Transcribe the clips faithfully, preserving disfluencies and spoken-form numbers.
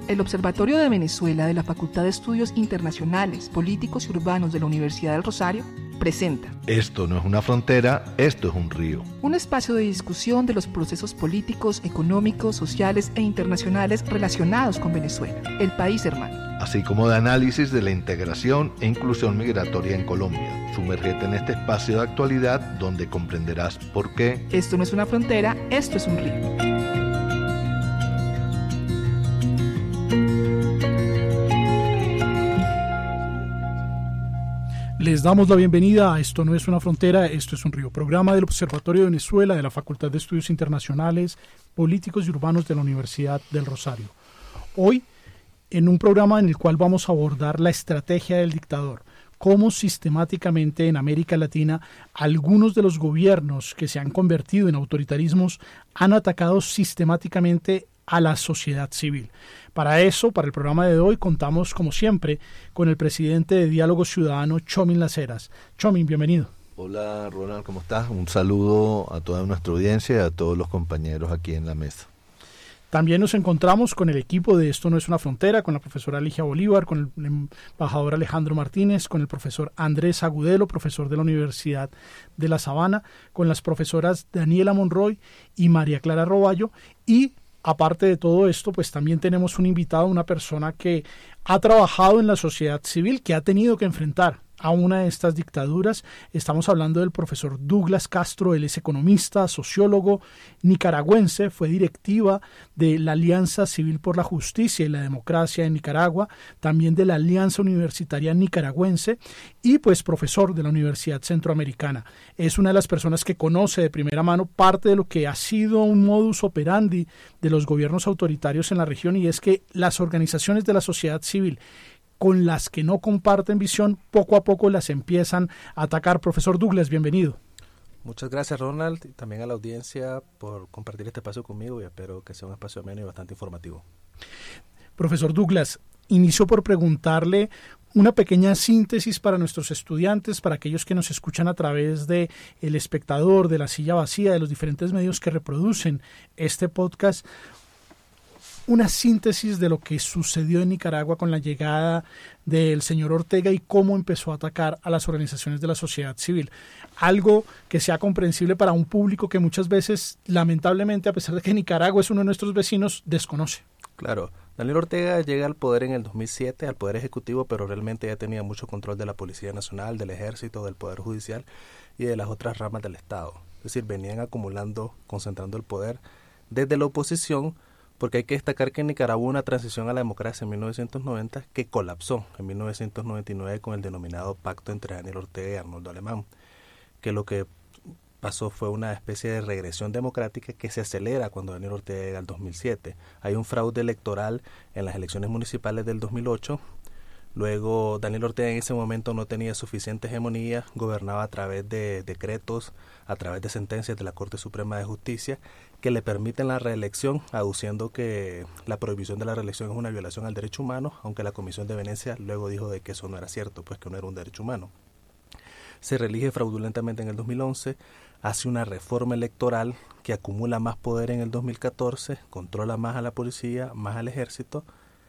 El Observatorio de Venezuela de la Facultad de Estudios Internacionales, Políticos y Urbanos de la Universidad del Rosario presenta Esto no es una frontera, esto es un río. Un espacio de discusión de los procesos políticos, económicos, sociales e internacionales relacionados con Venezuela, el país hermano. Así como de análisis de la integración e inclusión migratoria en Colombia. Sumérgete en este espacio de actualidad donde comprenderás por qué Esto no es una frontera, esto es un río. Les damos la bienvenida a Esto no es una frontera, esto es un río, programa del Observatorio de Venezuela de la Facultad de Estudios Internacionales, Políticos y Urbanos de la Universidad del Rosario. Hoy, en un programa en el cual vamos a abordar la estrategia del dictador, cómo sistemáticamente en América Latina algunos de los gobiernos que se han convertido en autoritarismos han atacado sistemáticamente a la sociedad civil. Para eso, para el programa de hoy, contamos, como siempre, con el presidente de Diálogo Ciudadano, Tchomin Las Heras. Tchomin, bienvenido. Hola Ronald, ¿cómo estás? Un saludo a toda nuestra audiencia y a todos los compañeros aquí en la mesa. También nos encontramos con el equipo de Esto no es una frontera, con la profesora Ligia Bolívar, con el embajador Alejandro Martínez, con el profesor Andrés Agudelo, profesor de la Universidad de La Sabana, con las profesoras Daniela Monroy y María Clara Roballo, y aparte de todo esto, pues también tenemos un invitado, una persona que ha trabajado en la sociedad civil, que ha tenido que enfrentar a una de estas dictaduras. Estamos hablando del profesor Douglas Castro. Él es economista, sociólogo nicaragüense, fue directiva de la Alianza Civil por la Justicia y la Democracia en Nicaragua, también de la Alianza Universitaria Nicaragüense y pues profesor de la Universidad Centroamericana. Es una de las personas que conoce de primera mano parte de lo que ha sido un modus operandi de los gobiernos autoritarios en la región, y es que las organizaciones de la sociedad civil con las que no comparten visión, poco a poco las empiezan a atacar. Profesor Douglas, bienvenido. Muchas gracias, Ronald, y también a la audiencia por compartir este espacio conmigo, y espero que sea un espacio ameno y bastante informativo. Profesor Douglas, inicio por preguntarle una pequeña síntesis para nuestros estudiantes, para aquellos que nos escuchan a través de El Espectador, de La Silla Vacía, de los diferentes medios que reproducen este podcast. Una síntesis de lo que sucedió en Nicaragua con la llegada del señor Ortega y cómo empezó a atacar a las organizaciones de la sociedad civil. Algo que sea comprensible para un público que muchas veces, lamentablemente, a pesar de que Nicaragua es uno de nuestros vecinos, desconoce. Claro, Daniel Ortega llega al poder en el dos mil siete, al poder ejecutivo, pero realmente ya tenía mucho control de la Policía Nacional, del Ejército, del Poder Judicial y de las otras ramas del Estado. Es decir, venían acumulando, concentrando el poder desde la oposición, porque hay que destacar que en Nicaragua hubo una transición a la democracia en mil novecientos noventa que colapsó en mil novecientos noventa y nueve con el denominado pacto entre Daniel Ortega y Arnoldo Alemán, que lo que pasó fue una especie de regresión democrática que se acelera cuando Daniel Ortega llega al dos mil siete. Hay un fraude electoral en las elecciones municipales del dos mil ocho. Luego Daniel Ortega en ese momento no tenía suficiente hegemonía, gobernaba a través de decretos, a través de sentencias de la Corte Suprema de Justicia que le permiten la reelección, aduciendo que la prohibición de la reelección es una violación al derecho humano, aunque la Comisión de Venecia luego dijo de que eso no era cierto, pues que no era un derecho humano. Se reelige fraudulentamente en el dos mil once, hace una reforma electoral que acumula más poder en el dos mil catorce, controla más a la policía, más al ejército,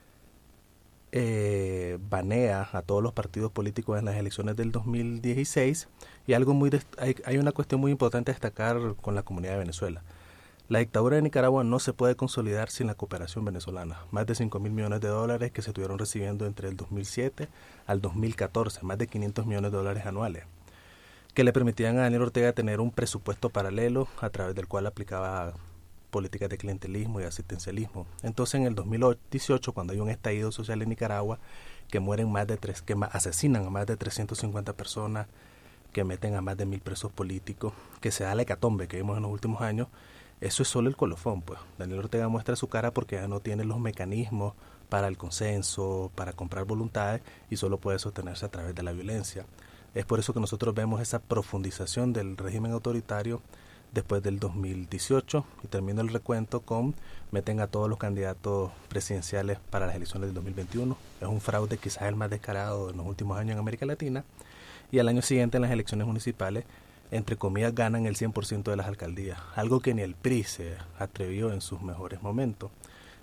Eh, banea a todos los partidos políticos en las elecciones del dos mil dieciséis y algo muy dest- hay, hay una cuestión muy importante a destacar con la comunidad de Venezuela. La dictadura de Nicaragua no se puede consolidar sin la cooperación venezolana. Más de cinco mil millones de dólares que se estuvieron recibiendo entre el dos mil siete al dos mil catorce, más de quinientos millones de dólares anuales, que le permitían a Daniel Ortega tener un presupuesto paralelo a través del cual aplicaba políticas de clientelismo y asistencialismo. Entonces en el dos mil dieciocho, cuando hay un estallido social en Nicaragua, que mueren más de tres, que asesinan a más de trescientas cincuenta personas, que meten a más de mil presos políticos, que se da la hecatombe que vimos en los últimos años, eso es solo el colofón, pues. Daniel Ortega muestra su cara porque ya no tiene los mecanismos para el consenso, para comprar voluntades, y solo puede sostenerse a través de la violencia. Es por eso que nosotros vemos esa profundización del régimen autoritario después del dos mil dieciocho, y termino el recuento con meten a todos los candidatos presidenciales para las elecciones del dos mil veintiuno. Es un fraude quizás el más descarado en los últimos años en América Latina, y al año siguiente en las elecciones municipales, entre comillas, ganan el cien por ciento de las alcaldías, algo que ni el P R I se atrevió en sus mejores momentos.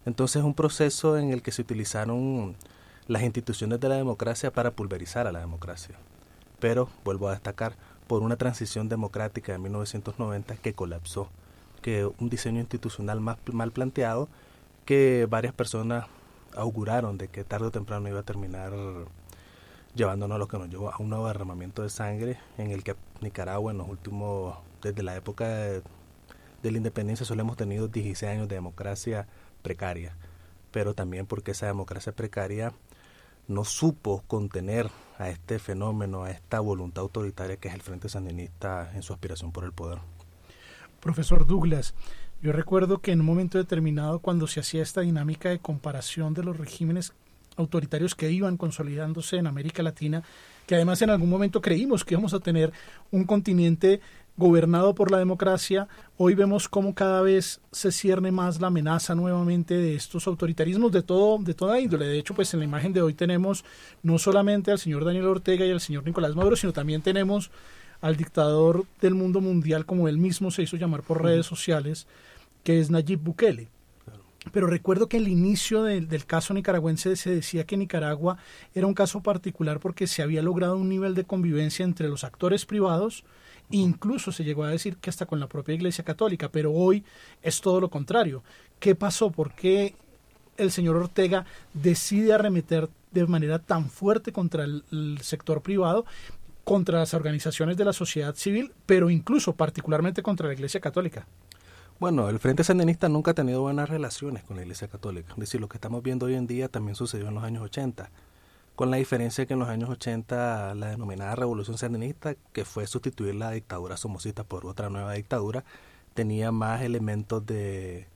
Entonces es un proceso en el que se utilizaron las instituciones de la democracia para pulverizar a la democracia. Pero, vuelvo a destacar, por una transición democrática de mil novecientos noventa que colapsó, que un diseño institucional más mal planteado, que varias personas auguraron de que tarde o temprano iba a terminar llevándonos a lo que nos llevó a un nuevo derramamiento de sangre, en el que Nicaragua en los últimos, desde la época de, de la independencia solo hemos tenido dieciséis años de democracia precaria, pero también porque esa democracia precaria no supo contener a este fenómeno, a esta voluntad autoritaria que es el Frente Sandinista en su aspiración por el poder. Profesor Douglas, yo recuerdo que en un momento determinado, cuando se hacía esta dinámica de comparación de los regímenes autoritarios que iban consolidándose en América Latina, que además en algún momento creímos que íbamos a tener un continente gobernado por la democracia, hoy vemos cómo cada vez se cierne más la amenaza nuevamente de estos autoritarismos de todo, de toda índole. De hecho, pues en la imagen de hoy tenemos no solamente al señor Daniel Ortega y al señor Nicolás Maduro, sino también tenemos al dictador del mundo mundial, como él mismo se hizo llamar por redes sociales, que es Nayib Bukele. Pero recuerdo que al inicio de, del caso nicaragüense se decía que Nicaragua era un caso particular porque se había logrado un nivel de convivencia entre los actores privados, e incluso se llegó a decir que hasta con la propia Iglesia Católica, pero hoy es todo lo contrario. ¿Qué pasó? ¿Por qué el señor Ortega decide arremeter de manera tan fuerte contra el, el sector privado, contra las organizaciones de la sociedad civil, pero incluso particularmente contra la Iglesia Católica? Bueno, el Frente Sandinista nunca ha tenido buenas relaciones con la Iglesia Católica. Es decir, lo que estamos viendo hoy en día también sucedió en los años ochenta, con la diferencia que en los años ochenta la denominada Revolución Sandinista, que fue sustituir la dictadura somocista por otra nueva dictadura, tenía más elementos de,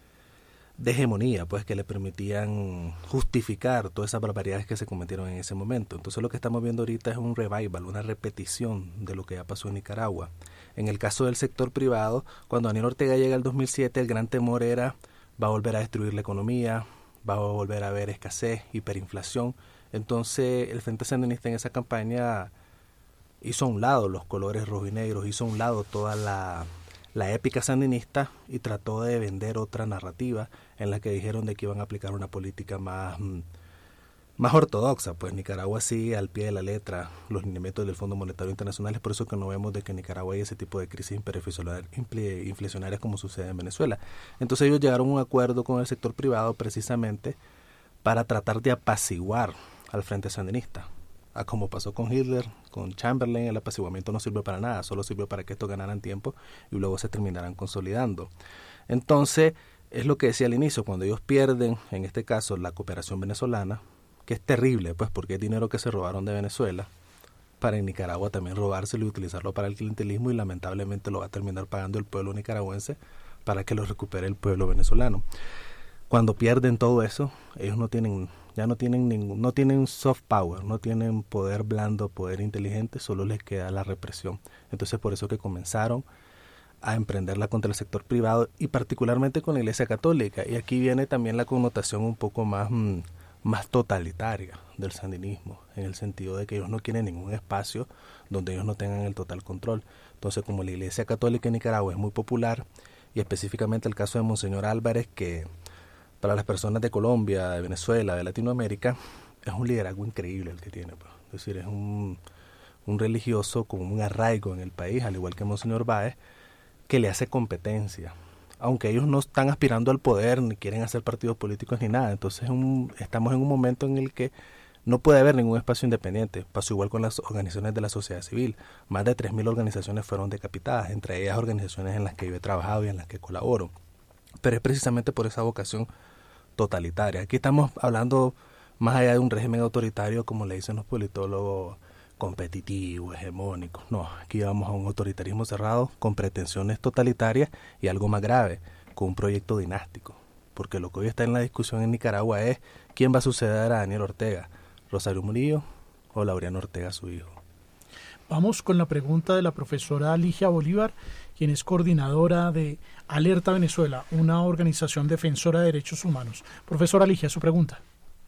de hegemonía, pues que le permitían justificar todas esas barbaridades que se cometieron en ese momento. Entonces lo que estamos viendo ahorita es un revival, una repetición de lo que ya pasó en Nicaragua. En el caso del sector privado, cuando Daniel Ortega llega al dos mil siete, el gran temor era va a volver a destruir la economía, va a volver a haber escasez, hiperinflación. Entonces el Frente Sandinista en esa campaña hizo a un lado los colores rojo y negros, hizo a un lado toda la, la épica sandinista y trató de vender otra narrativa en la que dijeron de que iban a aplicar una política más, más ortodoxa. Pues Nicaragua sigue al pie de la letra los lineamientos del Fondo Monetario Internacional. Es por eso que no vemos de que en Nicaragua hay ese tipo de crisis inflacionarias como sucede en Venezuela. Entonces ellos llegaron a un acuerdo con el sector privado precisamente para tratar de apaciguar al Frente Sandinista. A como pasó con Hitler, con Chamberlain, el apaciguamiento no sirvió para nada, solo sirvió para que estos ganaran tiempo y luego se terminaran consolidando. Entonces, es lo que decía al inicio, cuando ellos pierden, en este caso, la cooperación venezolana, que es terrible, pues porque es dinero que se robaron de Venezuela, para en Nicaragua también robárselo y utilizarlo para el clientelismo, y lamentablemente lo va a terminar pagando el pueblo nicaragüense para que lo recupere el pueblo venezolano. Cuando pierden todo eso, ellos no tienen, ya no tienen ningún, no tienen soft power, no tienen poder blando, poder inteligente, solo les queda la represión. Entonces por eso que comenzaron a emprenderla contra el sector privado y particularmente con la Iglesia Católica. Y aquí viene también la connotación un poco más, mmm, más totalitaria del sandinismo, en el sentido de que ellos no quieren ningún espacio donde ellos no tengan el total control. Entonces, como la Iglesia Católica en Nicaragua es muy popular, y específicamente el caso de Monseñor Álvarez, que para las personas de Colombia, de Venezuela, de Latinoamérica, es un liderazgo increíble el que tiene, pues. Es decir, es un, un religioso con un arraigo en el país, al igual que Monseñor Báez, que le hace competencia, aunque ellos no están aspirando al poder, ni quieren hacer partidos políticos ni nada. Entonces un, estamos en un momento en el que no puede haber ningún espacio independiente. Pasó igual con las organizaciones de la sociedad civil. Más de tres mil organizaciones fueron decapitadas, entre ellas organizaciones en las que yo he trabajado y en las que colaboro. Pero es precisamente por esa vocación totalitaria. Aquí estamos hablando más allá de un régimen autoritario, como le dicen los politólogos, competitivo, hegemónico. No, aquí vamos a un autoritarismo cerrado con pretensiones totalitarias y algo más grave, con un proyecto dinástico. Porque lo que hoy está en la discusión en Nicaragua es quién va a suceder a Daniel Ortega, Rosario Murillo o Laureano Ortega, su hijo. Vamos con la pregunta de la profesora Ligia Bolívar, quien es coordinadora de Alerta Venezuela, una organización defensora de derechos humanos. Profesora Ligia, su pregunta.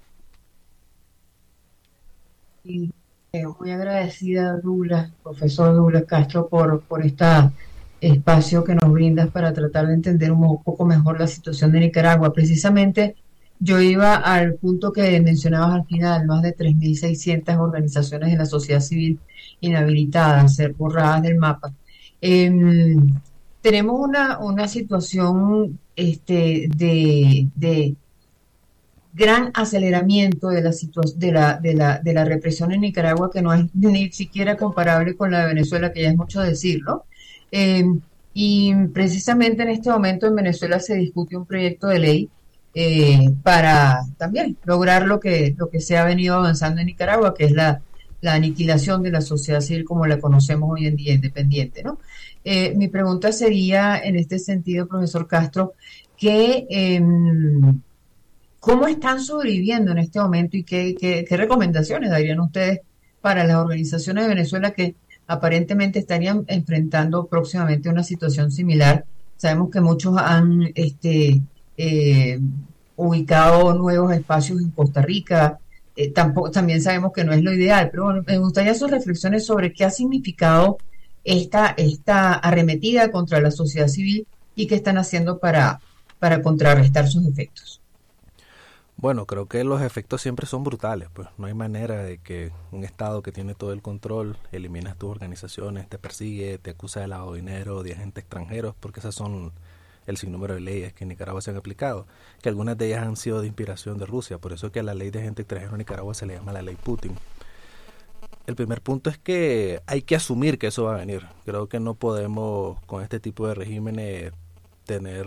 Sí. Muy agradecida, Douglas, profesor Douglas Castro, por, por este espacio que nos brindas para tratar de entender un poco mejor la situación de Nicaragua. Precisamente yo iba al punto que mencionabas al final, más de tres mil seiscientas organizaciones de la sociedad civil inhabilitadas, ser borradas del mapa. Eh, tenemos una, una situación este, de, de gran aceleramiento de la, situa- de, la, de, la, de la represión en Nicaragua, que no es ni siquiera comparable con la de Venezuela, que ya es mucho decirlo. Eh, y precisamente en este momento en Venezuela se discute un proyecto de ley eh, para también lograr lo que, lo que se ha venido avanzando en Nicaragua, que es la, la aniquilación de la sociedad civil como la conocemos hoy en día, independiente, ¿no? Eh, mi pregunta sería, en este sentido, profesor Castro, que... Eh, ¿cómo están sobreviviendo en este momento y qué, qué, qué recomendaciones darían ustedes para las organizaciones de Venezuela que aparentemente estarían enfrentando próximamente una situación similar? Sabemos que muchos han este, eh, ubicado nuevos espacios en Costa Rica, eh, tampoco, también sabemos que no es lo ideal, pero bueno, me gustaría sus reflexiones sobre qué ha significado esta, esta arremetida contra la sociedad civil y qué están haciendo para, para contrarrestar sus efectos. Bueno, creo que los efectos siempre son brutales, pues no hay manera de que un Estado que tiene todo el control elimina tus organizaciones, te persigue, te acusa de lavado de dinero, de agentes extranjeros, porque esas son el sinnúmero de leyes que en Nicaragua se han aplicado, que algunas de ellas han sido de inspiración de Rusia, por eso que a la ley de agente extranjero en Nicaragua se le llama la ley Putin. El primer punto es que hay que asumir que eso va a venir. Creo que no podemos con este tipo de regímenes tener...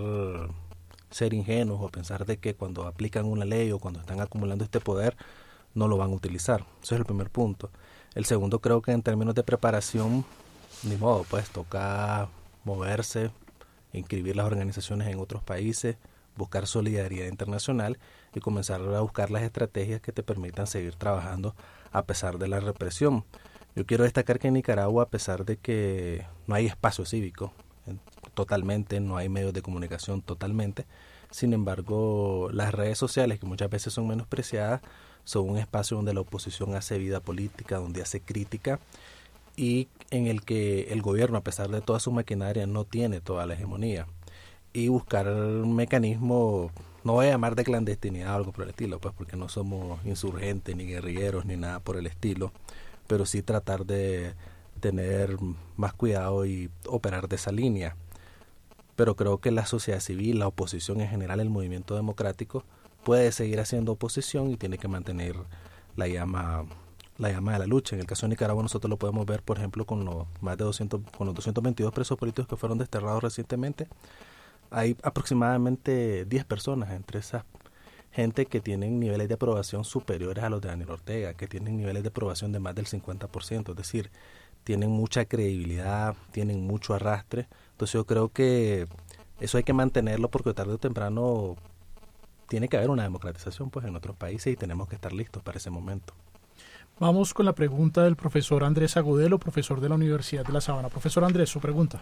ser ingenuos o pensar de que cuando aplican una ley o cuando están acumulando este poder no lo van a utilizar. Ese es el primer punto. El segundo, creo que en términos de preparación, ni modo, pues toca moverse, inscribir las organizaciones en otros países, buscar solidaridad internacional y comenzar a buscar las estrategias que te permitan seguir trabajando a pesar de la represión. Yo quiero destacar que en Nicaragua, a pesar de que no hay espacio cívico, totalmente, no hay medios de comunicación totalmente, sin embargo las redes sociales, que muchas veces son menospreciadas, son un espacio donde la oposición hace vida política, donde hace crítica y en el que el gobierno, a pesar de toda su maquinaria, no tiene toda la hegemonía. Y buscar un mecanismo, no voy a llamar de clandestinidad o algo por el estilo, pues porque no somos insurgentes ni guerrilleros ni nada por el estilo, pero sí tratar de tener más cuidado y operar de esa línea. Pero creo que la sociedad civil, la oposición en general, el movimiento democrático puede seguir haciendo oposición y tiene que mantener la llama la llama de la lucha. En el caso de Nicaragua nosotros lo podemos ver, por ejemplo, con los más de doscientos, con los doscientos veintidós presos políticos que fueron desterrados recientemente. Hay aproximadamente diez personas entre esas gente que tienen niveles de aprobación superiores a los de Daniel Ortega, que tienen niveles de aprobación de más del cincuenta por ciento, es decir, tienen mucha credibilidad, tienen mucho arrastre. Entonces yo creo que eso hay que mantenerlo porque tarde o temprano tiene que haber una democratización pues en otros países y tenemos que estar listos para ese momento. Vamos con la pregunta del profesor Andrés Agudelo, profesor de la Universidad de La Sabana. Profesor Andrés, su pregunta.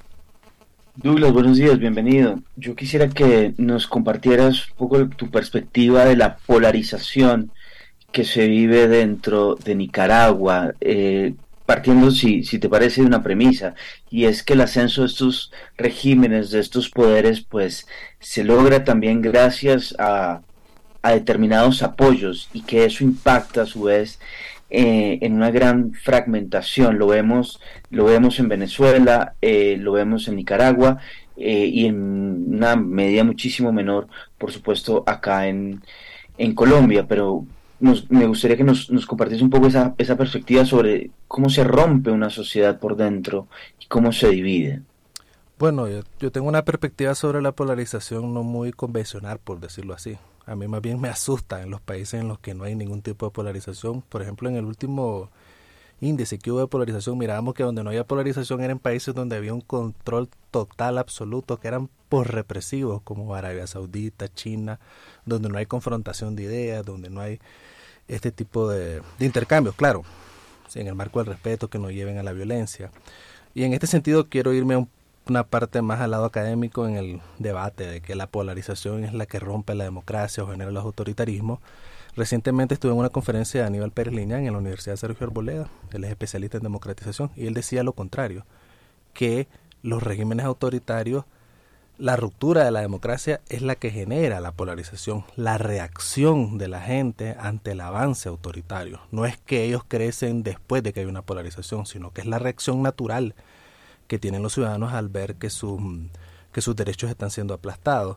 Douglas, buenos días, bienvenido. Yo quisiera que nos compartieras un poco tu perspectiva de la polarización que se vive dentro de Nicaragua, eh, partiendo, si, si te parece, de una premisa, y es que el ascenso de estos regímenes, de estos poderes, pues se logra también gracias a, a determinados apoyos y que eso impacta a su vez eh, en una gran fragmentación. Lo vemos, lo vemos en Venezuela, eh, lo vemos en Nicaragua eh, y en una medida muchísimo menor, por supuesto, acá en, en Colombia, pero Nos, me gustaría que nos, nos compartiese un poco esa, esa perspectiva sobre cómo se rompe una sociedad por dentro y cómo se divide. Bueno, yo, yo tengo una perspectiva sobre la polarización no muy convencional, por decirlo así. A mí más bien me asusta en los países en los que no hay ningún tipo de polarización. Por ejemplo, en el último índice que hubo de polarización, mirábamos que donde no había polarización eran países donde había un control total, absoluto, que eran por represivos, como Arabia Saudita, China, donde no hay confrontación de ideas, donde no hay este tipo de, de intercambios, claro, en el marco del respeto, que no lleven a la violencia. Y en este sentido quiero irme a un, una parte más al lado académico en el debate de que la polarización es la que rompe la democracia o genera los autoritarismos. Recientemente estuve en una conferencia de Aníbal Pérez Liñán en la Universidad Sergio Arboleda, él es especialista en democratización, y él decía lo contrario, que los regímenes autoritarios La ruptura de la democracia es la que genera la polarización, la reacción de la gente ante el avance autoritario. No es que ellos crecen después de que hay una polarización, sino que es la reacción natural que tienen los ciudadanos al ver que, su, que sus derechos están siendo aplastados.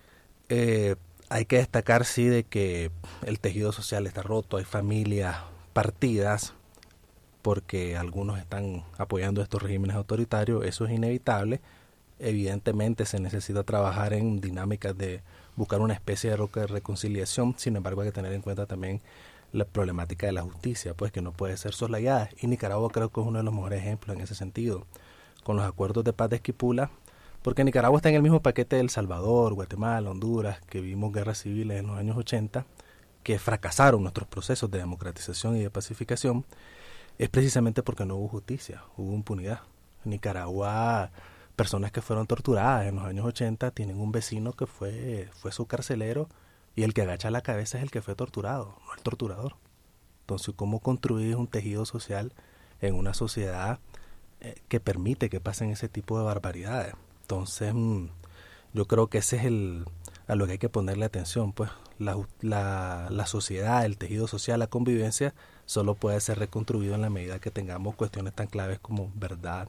Eh, hay que destacar, sí, de que el tejido social está roto, hay familias partidas, porque algunos están apoyando estos regímenes autoritarios, eso es inevitable. Evidentemente se necesita trabajar en dinámicas de buscar una especie de reconciliación, sin embargo hay que tener en cuenta también la problemática de la justicia, pues que no puede ser soslayada, y Nicaragua creo que es uno de los mejores ejemplos en ese sentido, con los acuerdos de paz de Esquipula, porque Nicaragua está en el mismo paquete de El Salvador, Guatemala, Honduras, que vimos guerras civiles en los años ochenta, que fracasaron nuestros procesos de democratización y de pacificación, es precisamente porque no hubo justicia, hubo impunidad. En Nicaragua, personas que fueron torturadas en los años ochenta tienen un vecino que fue, fue su carcelero, y el que agacha la cabeza es el que fue torturado, no el torturador. Entonces, ¿cómo construir un tejido social en una sociedad eh, que permite que pasen ese tipo de barbaridades? Entonces, mmm, yo creo que ese es el a lo que hay que ponerle atención, pues la, la, la sociedad, el tejido social, la convivencia, solo puede ser reconstruido en la medida que tengamos cuestiones tan claves como verdad,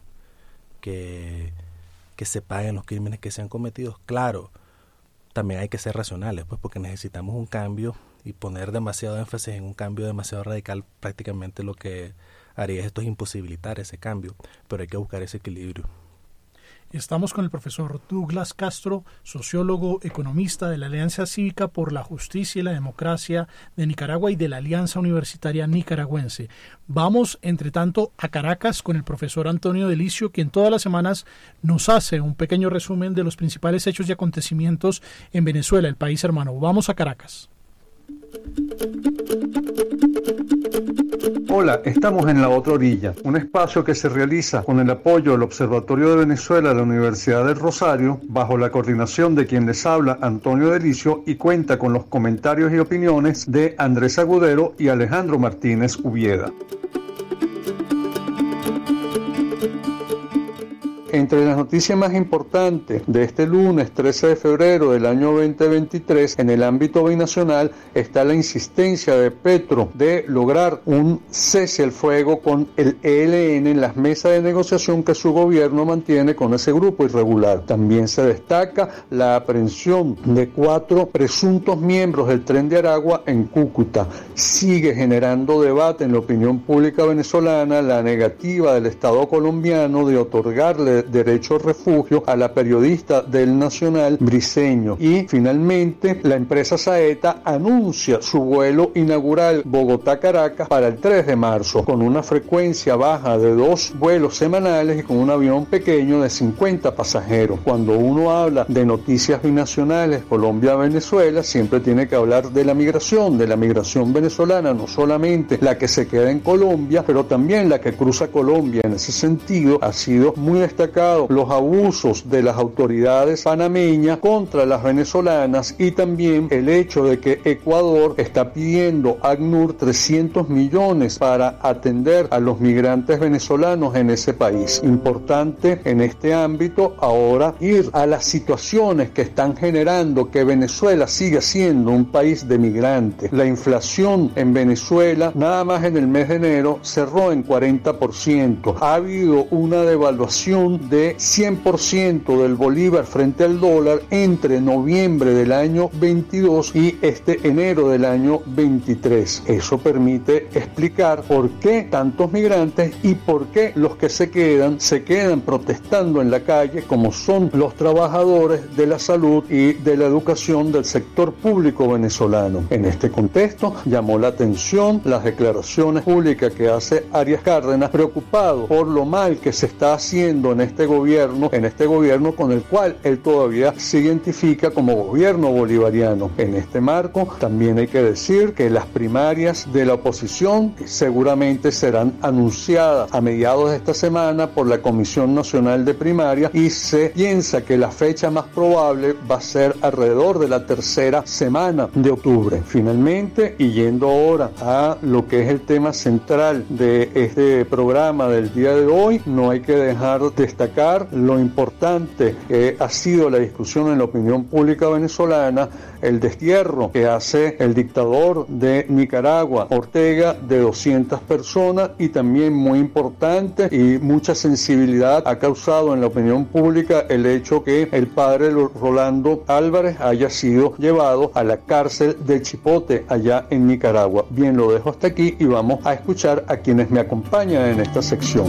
que, que se paguen los crímenes que se han cometido. Claro, también hay que ser racionales, pues porque necesitamos un cambio, y poner demasiado énfasis en un cambio demasiado radical prácticamente lo que haría esto es imposibilitar ese cambio, pero hay que buscar ese equilibrio. Estamos con el profesor Douglas Castro, sociólogo, economista de la Alianza Cívica por la Justicia y la Democracia de Nicaragua y de la Alianza Universitaria Nicaragüense. Vamos, entre tanto, a Caracas con el profesor Antonio Delicio, quien todas las semanas nos hace un pequeño resumen de los principales hechos y acontecimientos en Venezuela, el país hermano. Vamos a Caracas. Hola, estamos en La Otra Orilla, un espacio que se realiza con el apoyo del Observatorio de Venezuela de la Universidad del Rosario, bajo la coordinación de quien les habla, Antonio Delicio, y cuenta con los comentarios y opiniones de Andrés Agudelo y Alejandro Martínez Ubieda. Entre las noticias más importantes de este lunes trece de febrero del año veinte veintitrés en el ámbito binacional está la insistencia de Petro de lograr un cese al fuego con el E L N en las mesas de negociación que su gobierno mantiene con ese grupo irregular. También se destaca la aprehensión de cuatro presuntos miembros del Tren de Aragua en Cúcuta. Sigue generando debate en la opinión pública venezolana la negativa del Estado colombiano de otorgarle derecho al refugio a la periodista del Nacional Briceño. Y finalmente la empresa Saeta anuncia su vuelo inaugural Bogotá-Caracas para el tres de marzo, con una frecuencia baja de dos vuelos semanales y con un avión pequeño de cincuenta pasajeros. Cuando uno habla de noticias binacionales Colombia-Venezuela, siempre tiene que hablar de la migración, de la migración venezolana, no solamente la que se queda en Colombia, pero también la que cruza Colombia. En ese sentido ha sido muy destacado los abusos de las autoridades panameñas contra las venezolanas, y también el hecho de que Ecuador está pidiendo a ACNUR trescientos millones para atender a los migrantes venezolanos en ese país. Importante en este ámbito ahora ir a las situaciones que están generando que Venezuela siga siendo un país de migrantes. La inflación en Venezuela nada más en el mes de enero cerró en cuarenta por ciento. Ha habido una devaluación de cien por ciento del bolívar frente al dólar entre noviembre del año veintidós y este enero del año veintitrés. Eso permite explicar por qué tantos migrantes y por qué los que se quedan, se quedan protestando en la calle, como son los trabajadores de la salud y de la educación del sector público venezolano. En este contexto, llamó la atención las declaraciones públicas que hace Arias Cárdenas, preocupado por lo mal que se está haciendo en este gobierno, en este gobierno con el cual él todavía se identifica como gobierno bolivariano. En este marco, también hay que decir que las primarias de la oposición seguramente serán anunciadas a mediados de esta semana por la Comisión Nacional de Primaria, y se piensa que la fecha más probable va a ser alrededor de la tercera semana de octubre. Finalmente, y yendo ahora a lo que es el tema central de este programa del día de hoy, no hay que dejar de destacar lo importante que ha sido la discusión en la opinión pública venezolana, el destierro que hace el dictador de Nicaragua, Ortega, de doscientas personas, y también muy importante y mucha sensibilidad ha causado en la opinión pública el hecho que el padre Rolando Álvarez haya sido llevado a la cárcel de Chipote allá en Nicaragua. Bien, lo dejo hasta aquí y vamos a escuchar a quienes me acompañan en esta sección.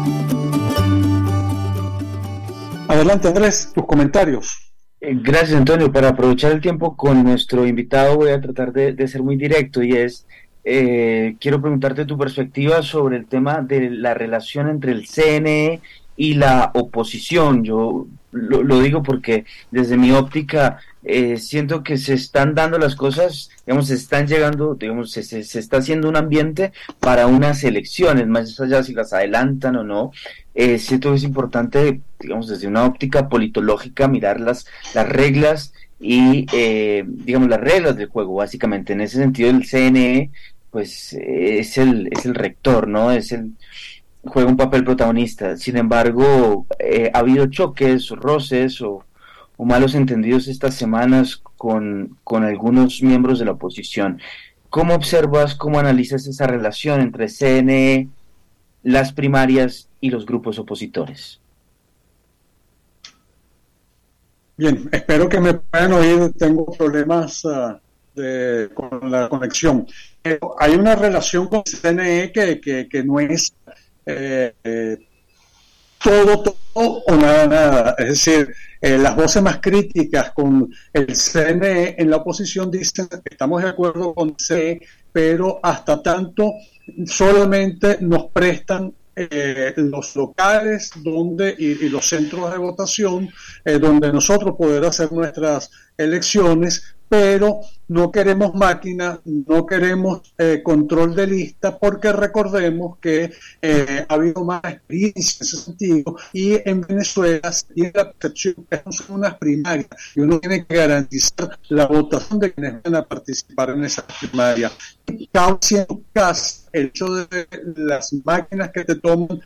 Adelante, Andrés, tus comentarios. Gracias, Antonio. Para aprovechar el tiempo con nuestro invitado voy a tratar de, de ser muy directo, y es, eh, quiero preguntarte tu perspectiva sobre el tema de la relación entre el C N E y la oposición. Yo lo, lo digo porque desde mi óptica eh, siento que se están dando las cosas, digamos, se están llegando, digamos, se, se, se está haciendo un ambiente para unas elecciones, más allá si las adelantan o no. Eh, siento que es importante, digamos, desde una óptica politológica, mirar las, las reglas y, eh, digamos, las reglas del juego, básicamente. En ese sentido, el C N E, pues, eh, es el es el rector, ¿no? Es el juega un papel protagonista. Sin embargo, eh, ha habido choques, roces o, o malos entendidos estas semanas con, con algunos miembros de la oposición. ¿Cómo observas, cómo analizas esa relación entre C N E, las primarias y los grupos opositores? Bien, espero que me puedan oír, tengo problemas uh, de, con la conexión. Eh, hay una relación con C N E que, que, que no es eh, eh, todo, todo o nada, nada. Es decir, eh, las voces más críticas con el C N E en la oposición dicen que estamos de acuerdo con C N E, pero hasta tanto solamente nos prestan Eh, los locales donde y, y los centros de votación eh, donde nosotros poder hacer nuestras elecciones, pero no queremos máquinas, no queremos eh, control de lista, porque recordemos que eh, ha habido más experiencia en ese sentido, y en Venezuela se tiene la percepción que son unas primarias y uno tiene que garantizar la votación de quienes van a participar en esas primarias. Causa el hecho de las máquinas que te toman.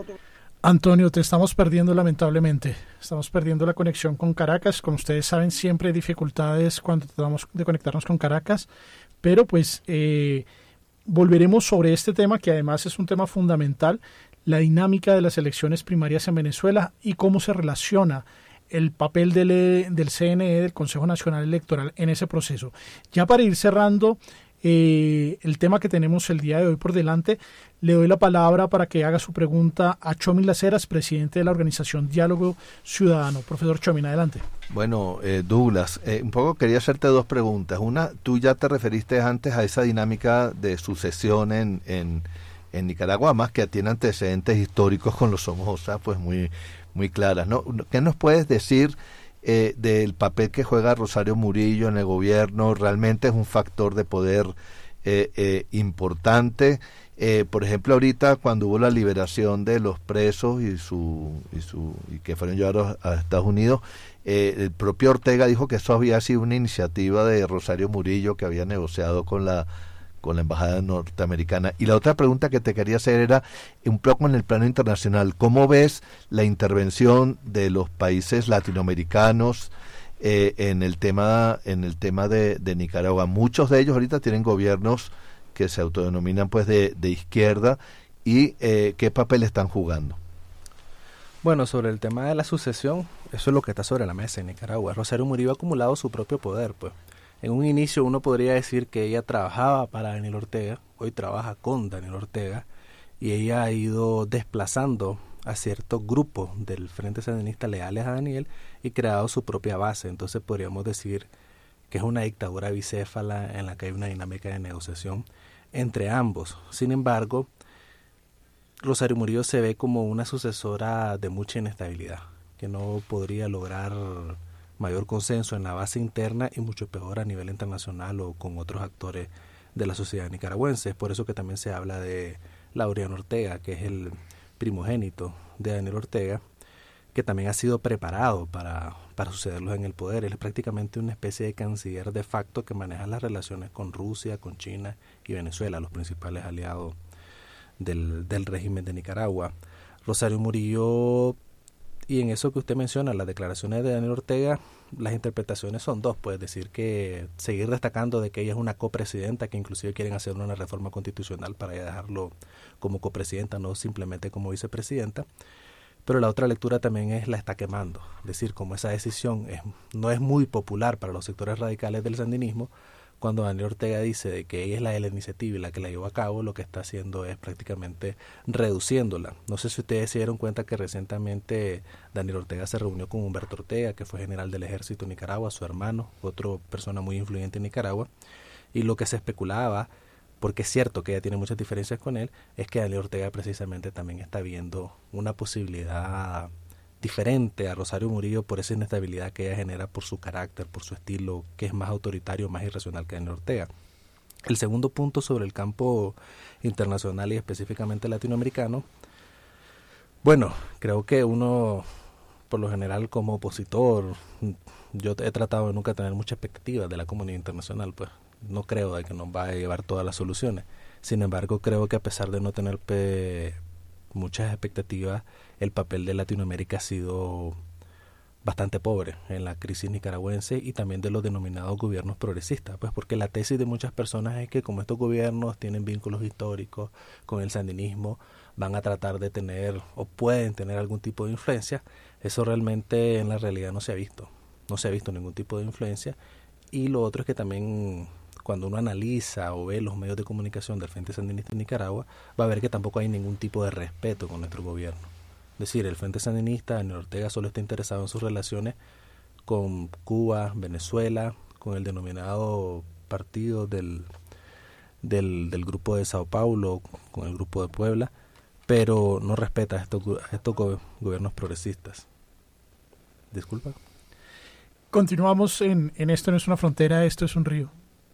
Antonio, te estamos perdiendo lamentablemente. Estamos perdiendo la conexión con Caracas. Como ustedes saben, siempre hay dificultades cuando tratamos de conectarnos con Caracas, pero pues eh, volveremos sobre este tema, que además es un tema fundamental, la dinámica de las elecciones primarias en Venezuela y cómo se relaciona el papel del, del C N E, del Consejo Nacional Electoral, en ese proceso. Ya para ir cerrando Eh, el tema que tenemos el día de hoy por delante, le doy la palabra para que haga su pregunta a Chomín Las Heras, presidente de la organización Diálogo Ciudadano. Profesor Chomín, adelante. Bueno, eh, Douglas, eh, un poco quería hacerte dos preguntas. Una, tú ya te referiste antes a esa dinámica de sucesión en, en, en Nicaragua, más que tiene antecedentes históricos con los Somoza, pues muy, muy claras, ¿no? ¿Qué nos puedes decir Eh, del papel que juega Rosario Murillo en el gobierno? Realmente es un factor de poder eh, eh, importante. Eh, por ejemplo, ahorita cuando hubo la liberación de los presos y su y su y que fueron llevados a Estados Unidos, eh, el propio Ortega dijo que eso había sido una iniciativa de Rosario Murillo, que había negociado con la con la embajada norteamericana. Y la otra pregunta que te quería hacer era un poco en el plano internacional. ¿Cómo ves la intervención de los países latinoamericanos eh, en el tema en el tema de, de Nicaragua? Muchos de ellos ahorita tienen gobiernos que se autodenominan pues de, de izquierda, y eh, ¿qué papel están jugando? Bueno, sobre el tema de la sucesión, eso es lo que está sobre la mesa en Nicaragua. Rosario Murillo ha acumulado su propio poder, pues. En un inicio uno podría decir que ella trabajaba para Daniel Ortega, hoy trabaja con Daniel Ortega, y ella ha ido desplazando a ciertos grupos del Frente Sandinista leales a Daniel y creado su propia base. Entonces podríamos decir que es una dictadura bicéfala en la que hay una dinámica de negociación entre ambos. Sin embargo, Rosario Murillo se ve como una sucesora de mucha inestabilidad, que no podría lograr mayor consenso en la base interna y mucho peor a nivel internacional o con otros actores de la sociedad nicaragüense. Es por eso que también se habla de Laureano Ortega, que es el primogénito de Daniel Ortega, que también ha sido preparado para, para sucederlos en el poder. Él es prácticamente una especie de canciller de facto que maneja las relaciones con Rusia, con China y Venezuela, los principales aliados del, del régimen de Nicaragua. Rosario Murillo Y en eso que usted menciona, las declaraciones de Daniel Ortega, las interpretaciones son dos, pues decir que seguir destacando de que ella es una copresidenta, que inclusive quieren hacer una reforma constitucional para ya dejarlo como copresidenta, no simplemente como vicepresidenta. Pero la otra lectura también es la está quemando, es decir, como esa decisión es, no es muy popular para los sectores radicales del sandinismo, cuando Daniel Ortega dice de que ella es la de la iniciativa y la que la llevó a cabo, lo que está haciendo es prácticamente reduciéndola. No sé si ustedes se dieron cuenta que recientemente Daniel Ortega se reunió con Humberto Ortega, que fue general del ejército de Nicaragua, su hermano, otra persona muy influyente en Nicaragua, y lo que se especulaba, porque es cierto que ella tiene muchas diferencias con él, es que Daniel Ortega precisamente también está viendo una posibilidad diferente a Rosario Murillo por esa inestabilidad que ella genera por su carácter, por su estilo, que es más autoritario, más irracional que Daniel Ortega. El segundo punto sobre el campo internacional y específicamente latinoamericano, bueno, creo que uno, por lo general como opositor, yo he tratado de nunca tener mucha expectativa de la comunidad internacional, pues no creo de que nos va a llevar todas las soluciones. Sin embargo, creo que a pesar de no tener pe muchas expectativas, el papel de Latinoamérica ha sido bastante pobre en la crisis nicaragüense y también de los denominados gobiernos progresistas, pues porque la tesis de muchas personas es que como estos gobiernos tienen vínculos históricos con el sandinismo, van a tratar de tener o pueden tener algún tipo de influencia. Eso realmente en la realidad no se ha visto, no se ha visto ningún tipo de influencia. Y lo otro es que también cuando uno analiza o ve los medios de comunicación del Frente Sandinista en Nicaragua, va a ver que tampoco hay ningún tipo de respeto con nuestro gobierno. Es decir, el Frente Sandinista, Daniel Ortega, solo está interesado en sus relaciones con Cuba, Venezuela, con el denominado partido del, del, del grupo de Sao Paulo, con el grupo de Puebla, pero no respeta a estos, a estos go gobiernos progresistas. Disculpa. Continuamos en, en Esto no es una frontera, esto es un río.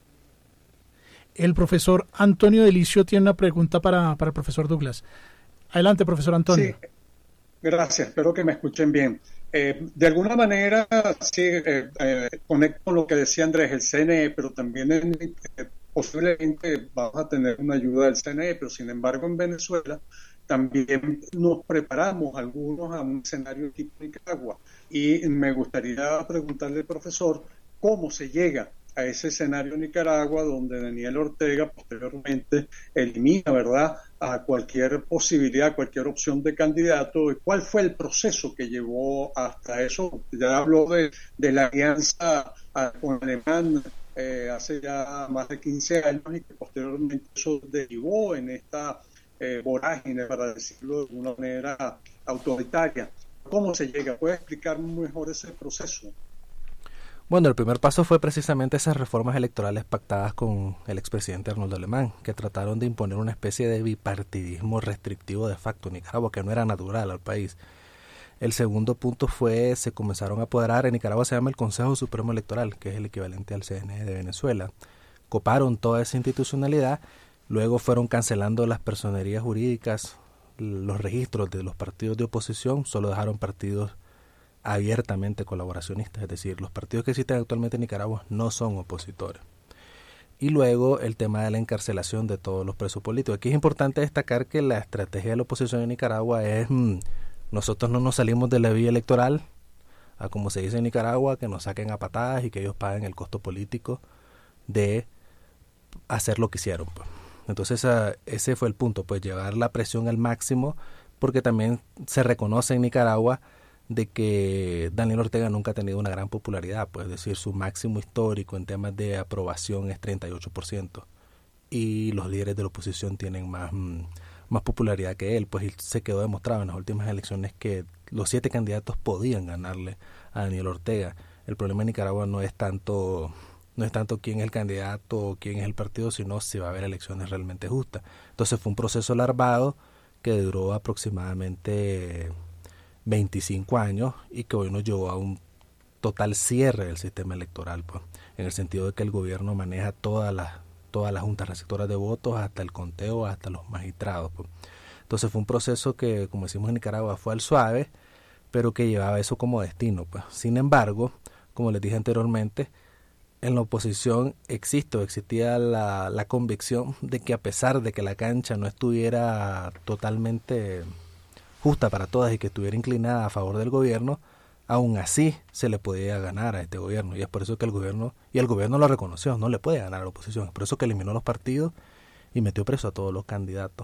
El profesor Antonio Delicio tiene una pregunta para, para el profesor Douglas. Adelante, profesor Antonio. Sí, gracias, espero que me escuchen bien. Eh, de alguna manera, sí, eh, eh, conecto con lo que decía Andrés, el C N E, pero también en, eh, posiblemente vamos a tener una ayuda del C N E, pero sin embargo en Venezuela también nos preparamos algunos a un escenario tipo Nicaragua. Y me gustaría preguntarle al profesor cómo se llega a ese escenario en Nicaragua donde Daniel Ortega posteriormente elimina, ¿verdad?, a cualquier posibilidad, cualquier opción de candidato. ¿Cuál fue el proceso que llevó hasta eso? Ya habló de, de la alianza a, con Alemán eh, hace ya más de quince años y que posteriormente eso derivó en esta eh, vorágine, para decirlo de alguna manera, autoritaria. ¿Cómo se llega? ¿Puede explicar mejor ese proceso? Bueno, el primer paso fue precisamente esas reformas electorales pactadas con el expresidente Arnoldo Alemán, que trataron de imponer una especie de bipartidismo restrictivo de facto en Nicaragua, que no era natural al país. El segundo punto fue, se comenzaron a apoderar, en Nicaragua se llama el Consejo Supremo Electoral, que es el equivalente al C N E de Venezuela. Coparon toda esa institucionalidad, luego fueron cancelando las personerías jurídicas, los registros de los partidos de oposición, solo dejaron partidos abiertamente colaboracionistas, es decir, los partidos que existen actualmente en Nicaragua no son opositores. Y luego el tema de la encarcelación de todos los presos políticos. Aquí es importante destacar que la estrategia de la oposición en Nicaragua es, mmm, nosotros no nos salimos de la vía electoral, a como se dice en Nicaragua, que nos saquen a patadas y que ellos paguen el costo político de hacer lo que hicieron, pues. Entonces a, ese fue el punto, pues llevar la presión al máximo, porque también se reconoce en Nicaragua de que Daniel Ortega nunca ha tenido una gran popularidad, pues es decir, su máximo histórico en temas de aprobación es treinta y ocho por ciento y los líderes de la oposición tienen más, más popularidad que él, pues se quedó demostrado en las últimas elecciones que los siete candidatos podían ganarle a Daniel Ortega. El problema en Nicaragua no es tanto no es tanto quién es el candidato o quién es el partido, sino si va a haber elecciones realmente justas. Entonces fue un proceso larvado que duró aproximadamente veinticinco años y que hoy nos llevó a un total cierre del sistema electoral, pues, en el sentido de que el gobierno maneja todas las todas las juntas receptoras de votos, hasta el conteo, hasta los magistrados, pues. Entonces fue un proceso que, como decimos en Nicaragua, fue al suave, pero que llevaba eso como destino, pues. Sin embargo, como les dije anteriormente, en la oposición existe o existía la, la convicción de que a pesar de que la cancha no estuviera totalmente justa para todas y que estuviera inclinada a favor del gobierno, aún así se le podía ganar a este gobierno. Y es por eso que el gobierno, y el gobierno lo reconoció, no le puede ganar a la oposición. Es por eso que eliminó los partidos y metió preso a todos los candidatos.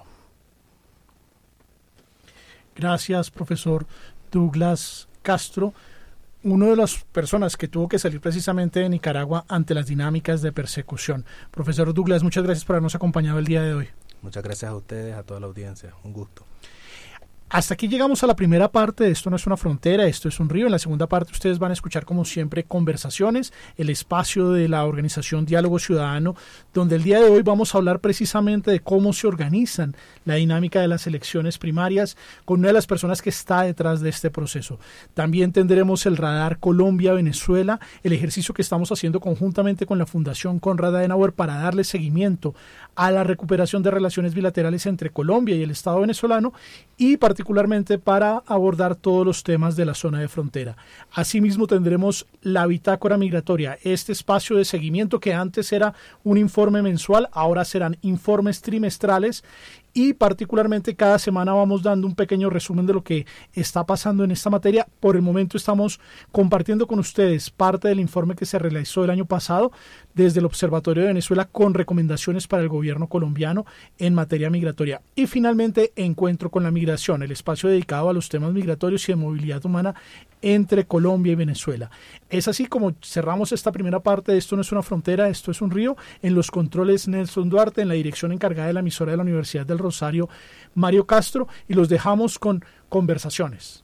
Gracias, profesor Douglas Castro, una de las personas que tuvo que salir precisamente de Nicaragua ante las dinámicas de persecución. Profesor Douglas, muchas gracias por habernos acompañado el día de hoy. Muchas gracias a ustedes, a toda la audiencia. Un gusto. Hasta aquí llegamos a la primera parte de Esto no es una frontera, esto es un río. En la segunda parte ustedes van a escuchar como siempre conversaciones, el espacio de la organización Diálogo Ciudadano, donde el día de hoy vamos a hablar precisamente de cómo se organizan la dinámica de las elecciones primarias con una de las personas que está detrás de este proceso. También tendremos el radar Colombia-Venezuela, el ejercicio que estamos haciendo conjuntamente con la Fundación Konrad Adenauer para darle seguimiento a la recuperación de relaciones bilaterales entre Colombia y el Estado venezolano y particularmente para abordar todos los temas de la zona de frontera. Asimismo tendremos la bitácora migratoria, este espacio de seguimiento que antes era un informe mensual, ahora serán informes trimestrales y particularmente cada semana vamos dando un pequeño resumen de lo que está pasando en esta materia. Por el momento estamos compartiendo con ustedes parte del informe que se realizó el año pasado desde el Observatorio de Venezuela con recomendaciones para el gobierno colombiano en materia migratoria. Y finalmente, Encuentro con la Migración, el espacio dedicado a los temas migratorios y de movilidad humana entre Colombia y Venezuela. Es así como cerramos esta primera parte de Esto no es una frontera, esto es un río. En los controles Nelson Duarte, en la dirección encargada de la emisora de la Universidad del Rosario, Mario Castro, y los dejamos con conversaciones.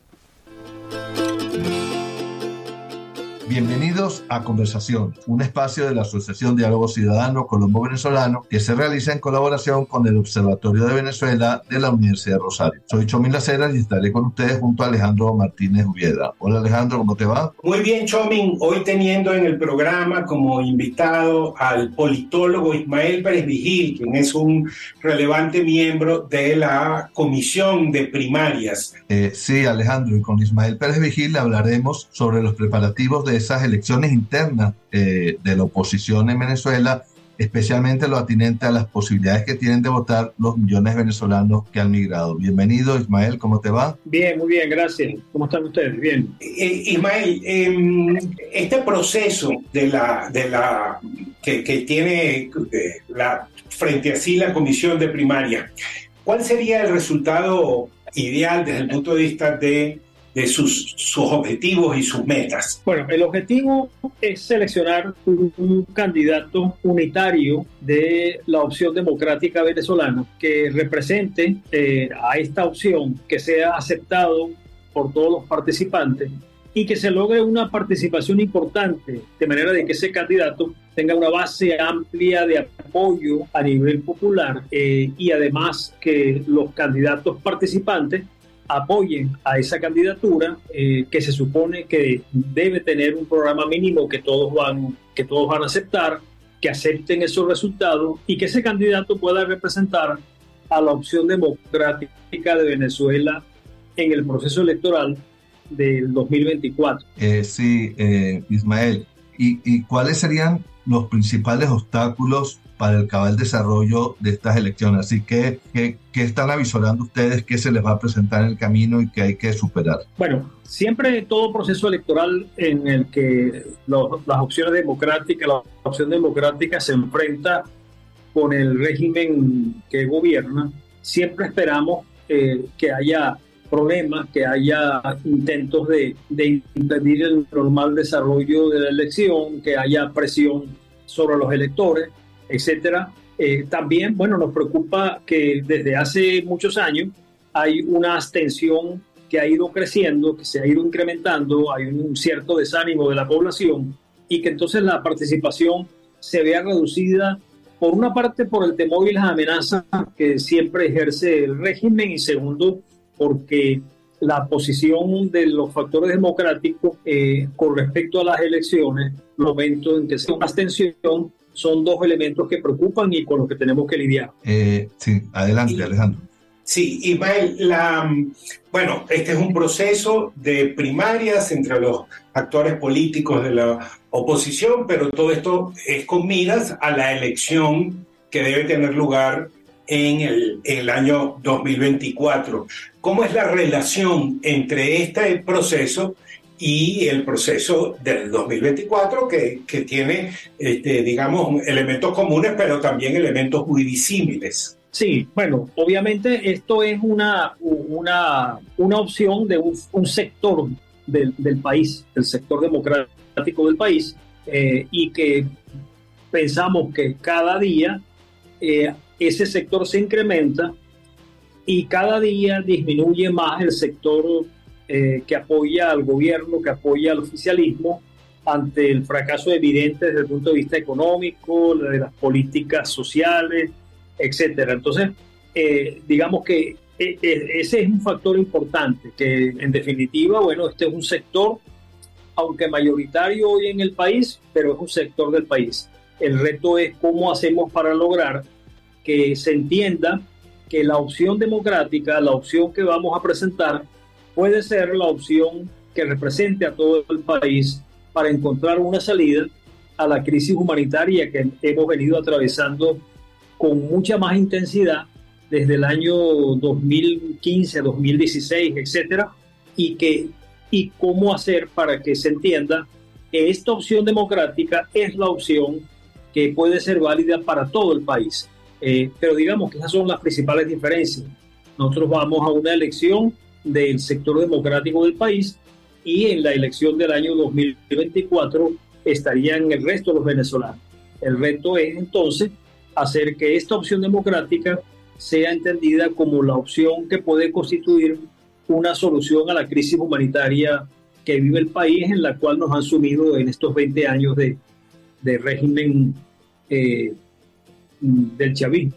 Bienvenidos a Conversación, un espacio de la Asociación Diálogo Ciudadano Colombo-Venezolano que se realiza en colaboración con el Observatorio de Venezuela de la Universidad de Rosario. Soy Chomín Laceras y estaré con ustedes junto a Alejandro Martínez Ubieda. Hola Alejandro, ¿cómo te va? Muy bien, Chomín. Hoy teniendo en el programa como invitado al politólogo Ismael Pérez Vigil, quien es un relevante miembro de la Comisión de Primarias. Eh, sí, Alejandro, y con Ismael Pérez Vigil hablaremos sobre los preparativos de esas elecciones internas eh, de la oposición en Venezuela, especialmente lo atinente a las posibilidades que tienen de votar los millones de venezolanos que han migrado. Bienvenido, Ismael, ¿cómo te va? Bien, muy bien, gracias. ¿Cómo están ustedes? Bien. Eh, Ismael, eh, este proceso de la, de la que, que tiene eh, la, frente a sí la Comisión de Primaria, ¿cuál sería el resultado ideal desde el punto de vista de de sus, sus objetivos y sus metas? Bueno, el objetivo es seleccionar un, un candidato unitario de la opción democrática venezolana que represente eh, a esta opción, que sea aceptado por todos los participantes y que se logre una participación importante, de manera de que ese candidato tenga una base amplia de apoyo a nivel popular eh, y además que los candidatos participantes apoyen a esa candidatura eh, que se supone que debe tener un programa mínimo que todos van, que todos van a aceptar, que acepten esos resultados y que ese candidato pueda representar a la opción democrática de Venezuela en el proceso electoral del dos mil veinticuatro. Eh, sí, eh, Ismael, ¿y, ¿y cuáles serían los principales obstáculos para el cabal desarrollo de estas elecciones? Así que, ¿qué, qué están avisorando ustedes? ¿Qué se les va a presentar en el camino y qué hay que superar? Bueno, siempre todo proceso electoral en el que lo, las opciones democráticas, la opción democrática se enfrenta con el régimen que gobierna, siempre esperamos eh, que haya problemas, que haya intentos de, de impedir el normal desarrollo de la elección, que haya presión sobre los electores, etcétera. Eh, también, bueno, nos preocupa que desde hace muchos años hay una abstención que ha ido creciendo, que se ha ido incrementando, hay un cierto desánimo de la población y que entonces la participación se vea reducida, por una parte por el temor y las amenazas que siempre ejerce el régimen y segundo porque la posición de los factores democráticos eh, con respecto a las elecciones, los momentos en que se una abstención, son dos elementos que preocupan y con los que tenemos que lidiar. Eh, sí, adelante, y, Alejandro. Sí, Ismael, la, bueno, este es un proceso de primarias entre los actores políticos de la oposición, pero todo esto es con miras a la elección que debe tener lugar en el, en el año dos mil veinticuatro. ¿Cómo es la relación entre este proceso y el proceso del dos mil veinticuatro que, que tiene, este, digamos, elementos comunes, pero también elementos muy disímiles? Sí, bueno, obviamente esto es una, una, una opción de un, un sector del, del país, el sector democrático del país, eh, y que pensamos que cada día eh, ese sector se incrementa y cada día disminuye más el sector eh, que apoya al gobierno, que apoya al oficialismo, ante el fracaso evidente desde el punto de vista económico, de las políticas sociales, etcétera. Entonces, eh, digamos que eh, ese es un factor importante, que en definitiva, bueno, este es un sector, aunque mayoritario hoy en el país, pero es un sector del país. El reto es cómo hacemos para lograr que se entienda que la opción democrática, la opción que vamos a presentar, puede ser la opción que represente a todo el país para encontrar una salida a la crisis humanitaria que hemos venido atravesando con mucha más intensidad desde el año dos mil quince, dos mil dieciséis, etcétera, y que y cómo hacer para que se entienda que esta opción democrática es la opción que puede ser válida para todo el país. Eh, pero digamos que esas son las principales diferencias. Nosotros vamos a una elección del sector democrático del país y en la elección del año dos mil veinticuatro estarían el resto de los venezolanos. El reto es entonces hacer que esta opción democrática sea entendida como la opción que puede constituir una solución a la crisis humanitaria que vive el país, en la cual nos han sumido en estos veinte años de, de régimen eh, del chavismo.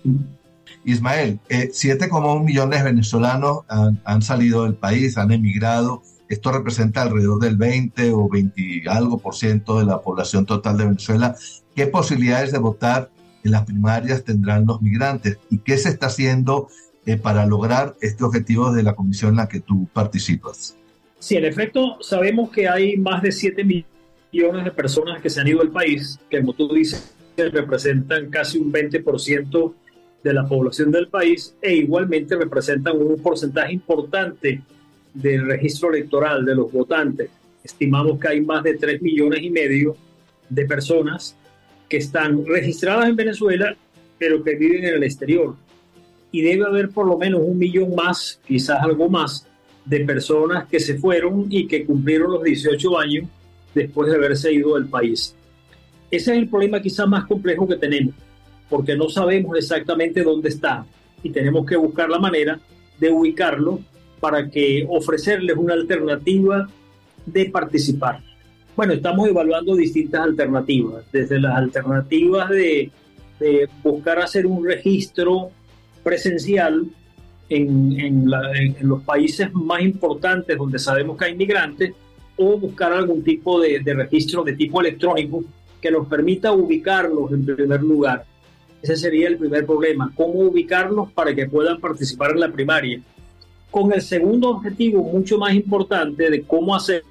Ismael, eh, siete coma uno millones de venezolanos han, han salido del país, han emigrado. Esto representa alrededor del veinte o veinte y algo por ciento de la población total de Venezuela. ¿Qué posibilidades de votar en las primarias tendrán los migrantes? ¿Y qué se está haciendo eh, para lograr este objetivo de la comisión en la que tú participas? Sí, en efecto, sabemos que hay más de siete millones de personas que se han ido del país, que como tú dices, representan casi un veinte por ciento de la población del país e igualmente representan un porcentaje importante del registro electoral de los votantes. Estimamos que hay más de tres millones y medio de personas que están registradas en Venezuela, pero que viven en el exterior. Y debe haber por lo menos un millón más, quizás algo más, de personas que se fueron y que cumplieron los dieciocho años después de haberse ido del país. Ese es el problema quizás más complejo que tenemos, porque no sabemos exactamente dónde está y tenemos que buscar la manera de ubicarlo para que ofrecerles una alternativa de participar. Bueno, estamos evaluando distintas alternativas, desde las alternativas de, de buscar hacer un registro presencial en, en, la, en, en los países más importantes donde sabemos que hay migrantes, o buscar algún tipo de, de registro de tipo electrónico que nos permita ubicarlos en primer lugar. Ese sería el primer problema, cómo ubicarlos para que puedan participar en la primaria. Con el segundo objetivo, mucho más importante, de cómo hacer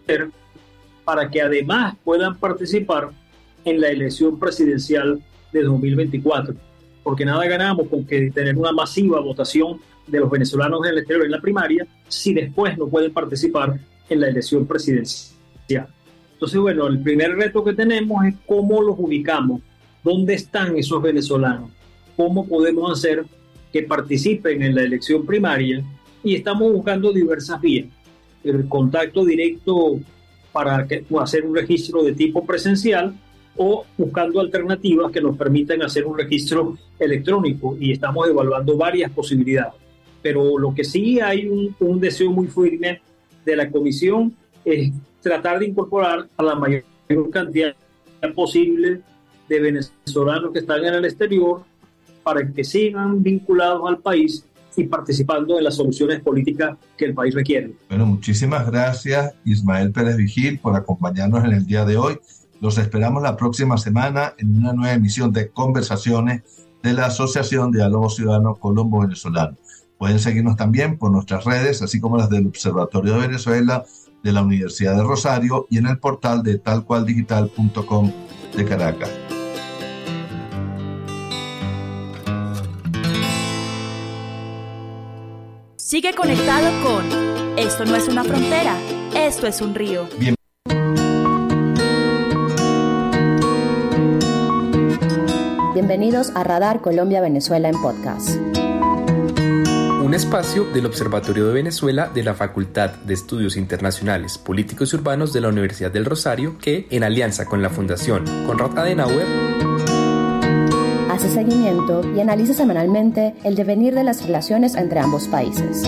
para que además puedan participar en la elección presidencial de dos mil veinticuatro. Porque nada ganamos con que tener una masiva votación de los venezolanos en el exterior en la primaria si después no pueden participar en la elección presidencial. Entonces, bueno, el primer reto que tenemos es cómo los ubicamos, dónde están esos venezolanos, cómo podemos hacer que participen en la elección primaria, y estamos buscando diversas vías. El contacto directo para que, hacer un registro de tipo presencial, o buscando alternativas que nos permitan hacer un registro electrónico, y estamos evaluando varias posibilidades. Pero lo que sí hay un, un deseo muy firme de la comisión es tratar de incorporar a la mayor cantidad posible de venezolanos que están en el exterior para que sigan vinculados al país y participando en las soluciones políticas que el país requiere. Bueno, muchísimas gracias, Ismael Pérez Vigil, por acompañarnos en el día de hoy. Los esperamos la próxima semana en una nueva emisión de Conversaciones de la Asociación de Diálogo Ciudadano Colombo-Venezolano. Pueden seguirnos también por nuestras redes, así como las del Observatorio de Venezuela, de la Universidad de Rosario y en el portal de tal cual digital punto com de Caracas. Sigue conectado con Esto no es una frontera, esto es un río. Bien. Bienvenidos a Radar Colombia Venezuela en podcast. Un espacio del Observatorio de Venezuela de la Facultad de Estudios Internacionales, Políticos y Urbanos de la Universidad del Rosario, que, en alianza con la Fundación Konrad Adenauer, hace seguimiento y analiza semanalmente el devenir de las relaciones entre ambos países.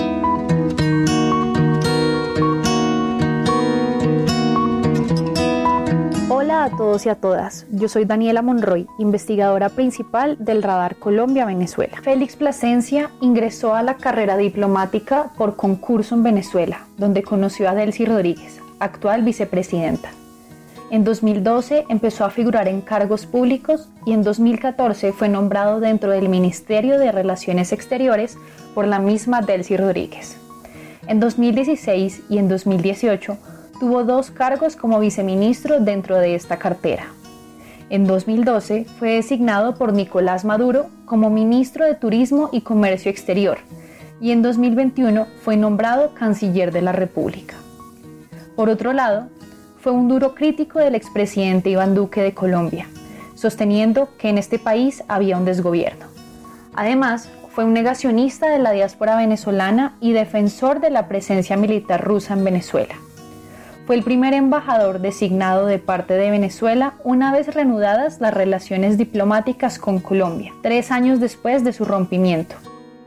Hola a todos y a todas, yo soy Daniela Monroy, investigadora principal del Radar Colombia Venezuela. Félix Plasencia ingresó a la carrera diplomática por concurso en Venezuela, donde conoció a Delcy Rodríguez, actual vicepresidenta. En dos mil doce empezó a figurar en cargos públicos y en dos mil catorce fue nombrado dentro del Ministerio de Relaciones Exteriores por la misma Delcy Rodríguez. En dos mil dieciséis y en dos mil dieciocho tuvo dos cargos como viceministro dentro de esta cartera. En dos mil doce fue designado por Nicolás Maduro como ministro de Turismo y Comercio Exterior y en dos mil veintiuno fue nombrado canciller de la República. Por otro lado, fue un duro crítico del expresidente Iván Duque de Colombia, sosteniendo que en este país había un desgobierno. Además, fue un negacionista de la diáspora venezolana y defensor de la presencia militar rusa en Venezuela. Fue el primer embajador designado de parte de Venezuela una vez reanudadas las relaciones diplomáticas con Colombia, tres años después de su rompimiento.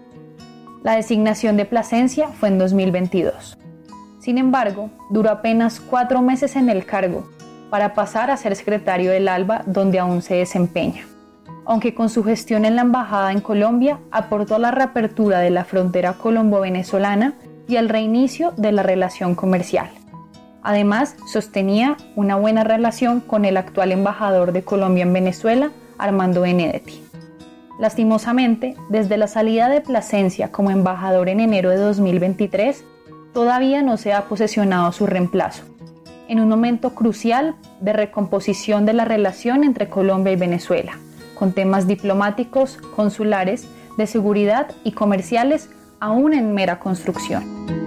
La designación de Plasencia fue en dos mil veintidós. Sin embargo, duró apenas cuatro meses en el cargo para pasar a ser secretario del ALBA, donde aún se desempeña. Aunque con su gestión en la embajada en Colombia aportó a la reapertura de la frontera colombo-venezolana y al reinicio de la relación comercial. Además, sostenía una buena relación con el actual embajador de Colombia en Venezuela, Armando Benedetti. Lastimosamente, desde la salida de Plasencia como embajador en enero de dos mil veintitrés, todavía no se ha posesionado su reemplazo, en un momento crucial de recomposición de la relación entre Colombia y Venezuela, con temas diplomáticos, consulares, de seguridad y comerciales aún en mera construcción.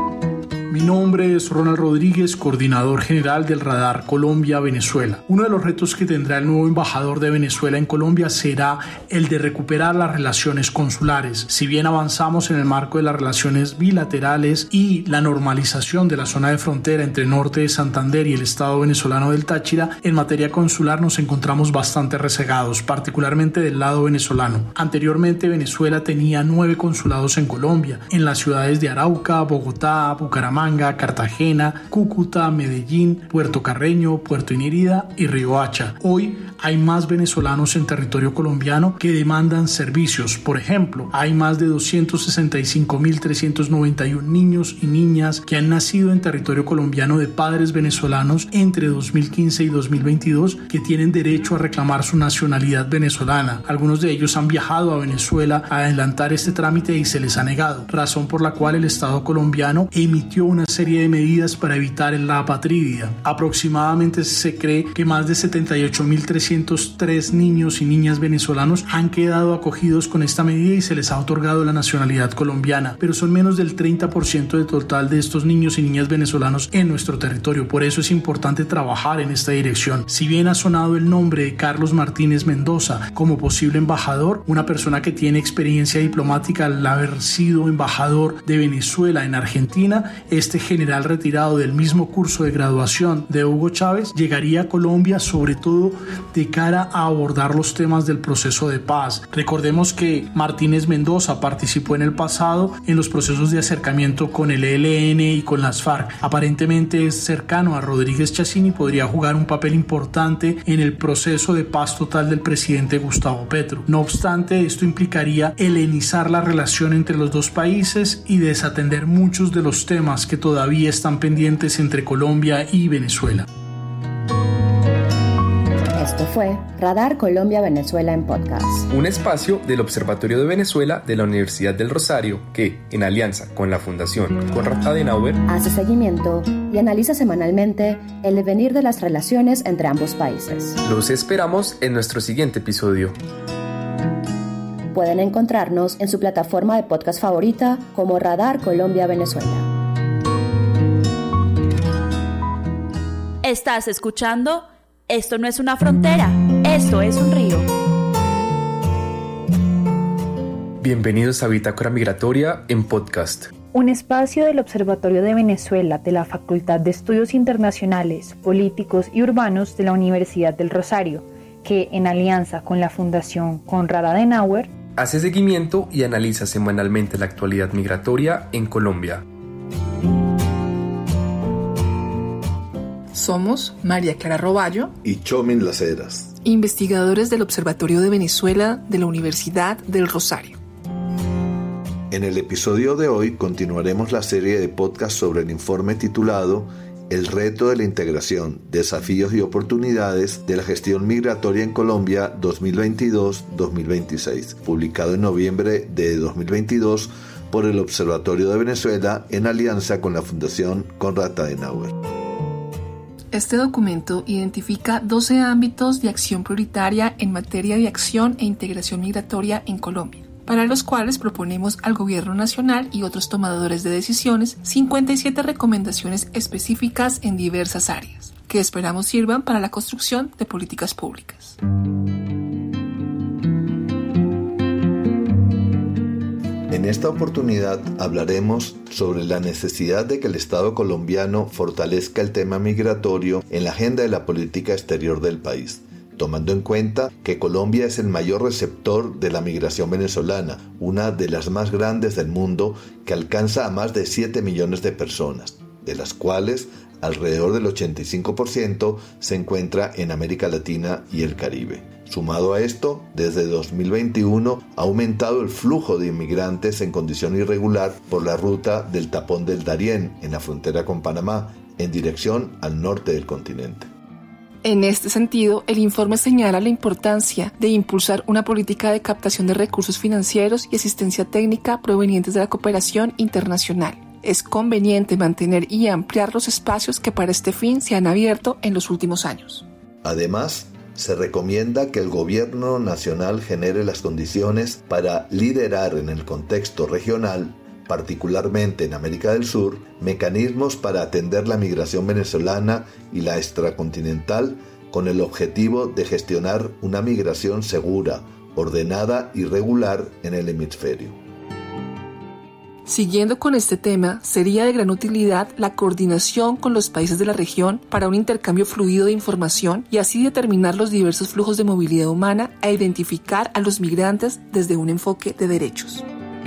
Mi nombre es Ronald Rodríguez, coordinador general del Radar Colombia-Venezuela. Uno de los retos que tendrá el nuevo embajador de Venezuela en Colombia será el de recuperar las relaciones consulares. Si bien avanzamos en el marco de las relaciones bilaterales y la normalización de la zona de frontera entre Norte de Santander y el estado venezolano del Táchira, en materia consular nos encontramos bastante rezagados, particularmente del lado venezolano. Anteriormente, Venezuela tenía nueve consulados en Colombia, en las ciudades de Arauca, Bogotá, Bucaramanga, Cartagena, Cúcuta, Medellín, Puerto Carreño, Puerto Inirida y Riohacha. Hoy hay más venezolanos en territorio colombiano que demandan servicios. Por ejemplo, hay más de doscientos sesenta y cinco mil trescientos noventa y uno niños y niñas que han nacido en territorio colombiano de padres venezolanos entre dos mil quince y dos mil veintidós que tienen derecho a reclamar su nacionalidad venezolana. Algunos de ellos han viajado a Venezuela a adelantar este trámite y se les ha negado, razón por la cual el Estado colombiano emitió una serie de medidas para evitar la apatridia. Aproximadamente se cree que más de setenta y ocho mil trescientos tres niños y niñas venezolanos han quedado acogidos con esta medida y se les ha otorgado la nacionalidad colombiana, pero son menos del treinta por ciento del total de estos niños y niñas venezolanos en nuestro territorio. Por eso es importante trabajar en esta dirección. Si bien ha sonado el nombre de Carlos Martínez Mendoza como posible embajador, una persona que tiene experiencia diplomática al haber sido embajador de Venezuela en Argentina, este general retirado del mismo curso de graduación de Hugo Chávez llegaría a Colombia sobre todo de cara a abordar los temas del proceso de paz. Recordemos que Martínez Mendoza participó en el pasado en los procesos de acercamiento con el E L N y con las FARC. Aparentemente es cercano a Rodríguez Chacín y podría jugar un papel importante en el proceso de paz total del presidente Gustavo Petro. No obstante, esto implicaría helenizar la relación entre los dos países y desatender muchos de los temas que todavía están pendientes entre Colombia y Venezuela. Esto fue Radar Colombia-Venezuela en podcast. Un espacio del Observatorio de Venezuela de la Universidad del Rosario que, en alianza con la Fundación Konrad Adenauer, hace seguimiento y analiza semanalmente el devenir de las relaciones entre ambos países. Los esperamos en nuestro siguiente episodio. Pueden encontrarnos en su plataforma de podcast favorita como Radar Colombia Venezuela. Estás escuchando Esto no es una frontera, esto es un río. Bienvenidos a Bitácora Migratoria en podcast. Un espacio del Observatorio de Venezuela de la Facultad de Estudios Internacionales, Políticos y Urbanos de la Universidad del Rosario, que en alianza con la Fundación Konrad Adenauer hace seguimiento y analiza semanalmente la actualidad migratoria en Colombia. Somos María Clara Roballo y Chomin Las Heras, investigadores del Observatorio de Venezuela de la Universidad del Rosario. En el episodio de hoy continuaremos la serie de podcasts sobre el informe titulado El reto de la integración, desafíos y oportunidades de la gestión migratoria en Colombia dos mil veintidós dos mil veintiséis, publicado en noviembre de dos mil veintidós por el Observatorio de Venezuela en alianza con la Fundación Konrad Adenauer. Este documento identifica doce ámbitos de acción prioritaria en materia de acción e integración migratoria en Colombia, para los cuales proponemos al Gobierno Nacional y otros tomadores de decisiones cincuenta y siete recomendaciones específicas en diversas áreas, que esperamos sirvan para la construcción de políticas públicas. En esta oportunidad hablaremos sobre la necesidad de que el Estado colombiano fortalezca el tema migratorio en la agenda de la política exterior del país, tomando en cuenta que Colombia es el mayor receptor de la migración venezolana, una de las más grandes del mundo que alcanza a más de siete millones de personas, de las cuales alrededor del ochenta y cinco por ciento se encuentra en América Latina y el Caribe. Sumado a esto, desde dos mil veintiuno ha aumentado el flujo de inmigrantes en condición irregular por la ruta del Tapón del Darién, en la frontera con Panamá, en dirección al norte del continente. En este sentido, el informe señala la importancia de impulsar una política de captación de recursos financieros y asistencia técnica provenientes de la cooperación internacional. Es conveniente mantener y ampliar los espacios que para este fin se han abierto en los últimos años. Además, se recomienda que el gobierno nacional genere las condiciones para liderar en el contexto regional, particularmente en América del Sur, mecanismos para atender la migración venezolana y la extracontinental con el objetivo de gestionar una migración segura, ordenada y regular en el hemisferio. Siguiendo con este tema, sería de gran utilidad la coordinación con los países de la región para un intercambio fluido de información y así determinar los diversos flujos de movilidad humana e identificar a los migrantes desde un enfoque de derechos.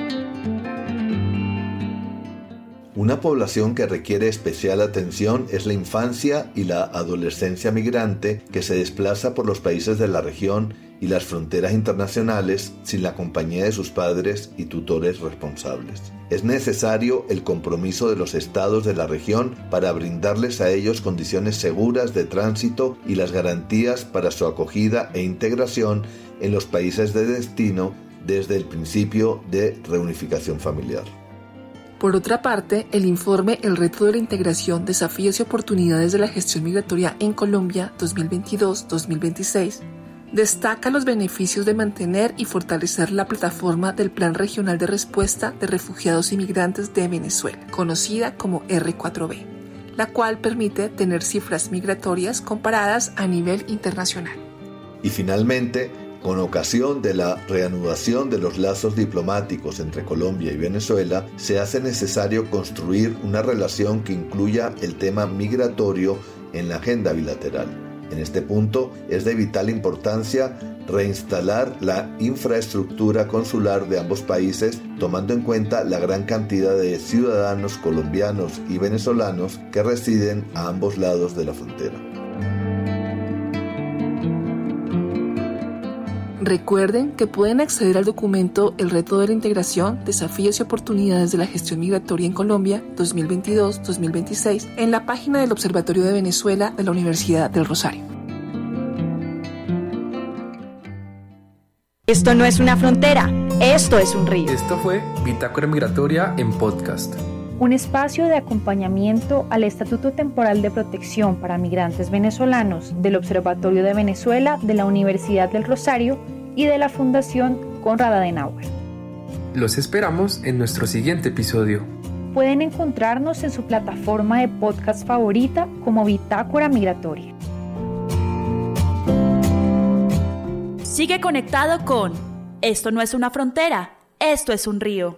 Una población que requiere especial atención es la infancia y la adolescencia migrante que se desplaza por los países de la región y las fronteras internacionales sin la compañía de sus padres y tutores responsables. Es necesario el compromiso de los estados de la región para brindarles a ellos condiciones seguras de tránsito y las garantías para su acogida e integración en los países de destino desde el principio de reunificación familiar. Por otra parte, el informe El reto de la integración, desafíos y oportunidades de la gestión migratoria en Colombia dos mil veintidós dos mil veintiséis destaca los beneficios de mantener y fortalecer la plataforma del Plan Regional de Respuesta de Refugiados y Migrantes de Venezuela, conocida como R cuatro B, la cual permite tener cifras migratorias comparadas a nivel internacional. Y finalmente, con ocasión de la reanudación de los lazos diplomáticos entre Colombia y Venezuela, se hace necesario construir una relación que incluya el tema migratorio en la agenda bilateral. En este punto es de vital importancia reinstalar la infraestructura consular de ambos países, tomando en cuenta la gran cantidad de ciudadanos colombianos y venezolanos que residen a ambos lados de la frontera. Recuerden que pueden acceder al documento El reto de la integración, desafíos y oportunidades de la gestión migratoria en Colombia dos mil veintidós dos mil veintiséis en la página del Observatorio de Venezuela de la Universidad del Rosario. Esto no es una frontera, esto es un río. Esto fue Bitácora Migratoria en podcast. Un espacio de acompañamiento al Estatuto Temporal de Protección para Migrantes Venezolanos del Observatorio de Venezuela de la Universidad del Rosario y de la Fundación Konrad Adenauer. Los esperamos en nuestro siguiente episodio. Pueden encontrarnos en su plataforma de podcast favorita como Bitácora Migratoria. Sigue conectado con Esto no es una frontera, esto es un río.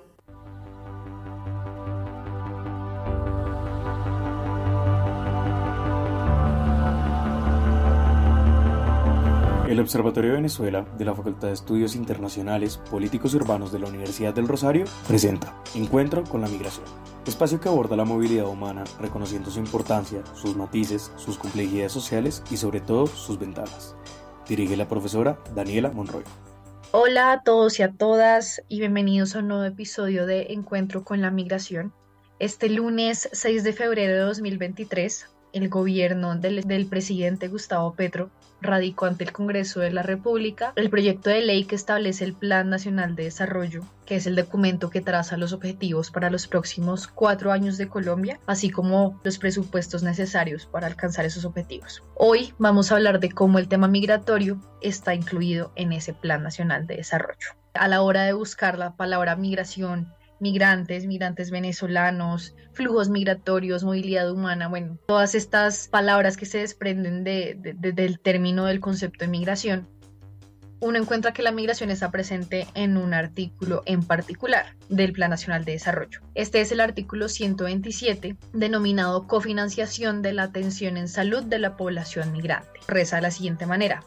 El Observatorio de Venezuela de la Facultad de Estudios Internacionales, Políticos y Urbanos de la Universidad del Rosario presenta Encuentro con la Migración, espacio que aborda la movilidad humana reconociendo su importancia, sus matices, sus complejidades sociales y sobre todo sus ventajas. Dirige la profesora Daniela Monroy. Hola a todos y a todas y bienvenidos a un nuevo episodio de Encuentro con la Migración. Este lunes seis de febrero de dos mil veintitrés, el gobierno del, del presidente Gustavo Petro radicó ante el Congreso de la República el proyecto de ley que establece el Plan Nacional de Desarrollo, que es el documento que traza los objetivos para los próximos cuatro años de Colombia, así como los presupuestos necesarios para alcanzar esos objetivos. Hoy vamos a hablar de cómo el tema migratorio está incluido en ese Plan Nacional de Desarrollo. A la hora de buscar la palabra migración, migrantes, migrantes venezolanos, flujos migratorios, movilidad humana, bueno, todas estas palabras que se desprenden de, de, de, del término del concepto de migración, uno encuentra que la migración está presente en un artículo en particular del Plan Nacional de Desarrollo. Este es el artículo ciento veintisiete, denominado Cofinanciación de la Atención en Salud de la Población Migrante. Reza de la siguiente manera: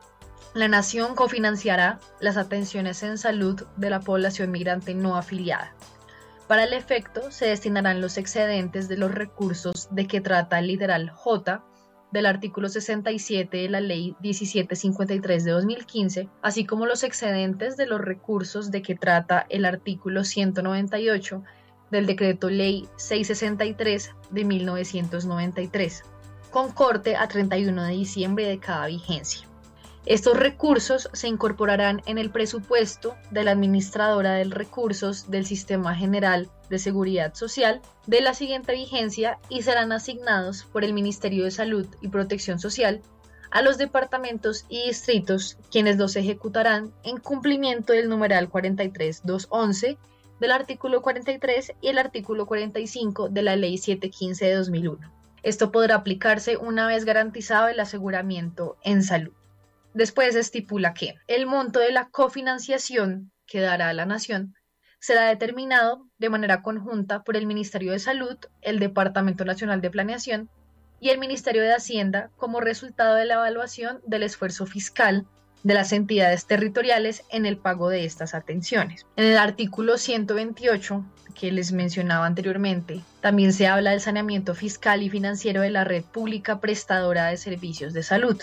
la nación cofinanciará las atenciones en salud de la población migrante no afiliada. Para el efecto, se destinarán los excedentes de los recursos de que trata el literal J del artículo sesenta y siete de la Ley diecisiete cincuenta y tres de dos mil quince, así como los excedentes de los recursos de que trata el artículo ciento noventa y ocho del Decreto Ley seiscientos sesenta y tres de mil novecientos noventa y tres, con corte a treinta y uno de diciembre de cada vigencia. Estos recursos se incorporarán en el presupuesto de la Administradora de Recursos del Sistema General de Seguridad Social de la siguiente vigencia y serán asignados por el Ministerio de Salud y Protección Social a los departamentos y distritos, quienes los ejecutarán en cumplimiento del numeral cuarenta y tres mil doscientos once del artículo cuarenta y tres y el artículo cuarenta y cinco de la Ley setecientos quince de dos mil uno. Esto podrá aplicarse una vez garantizado el aseguramiento en salud. Después estipula que el monto de la cofinanciación que dará a la nación será determinado de manera conjunta por el Ministerio de Salud, el Departamento Nacional de Planeación y el Ministerio de Hacienda como resultado de la evaluación del esfuerzo fiscal de las entidades territoriales en el pago de estas atenciones. En el artículo ciento veintiocho, que les mencionaba anteriormente, también se habla del saneamiento fiscal y financiero de la red pública prestadora de servicios de salud.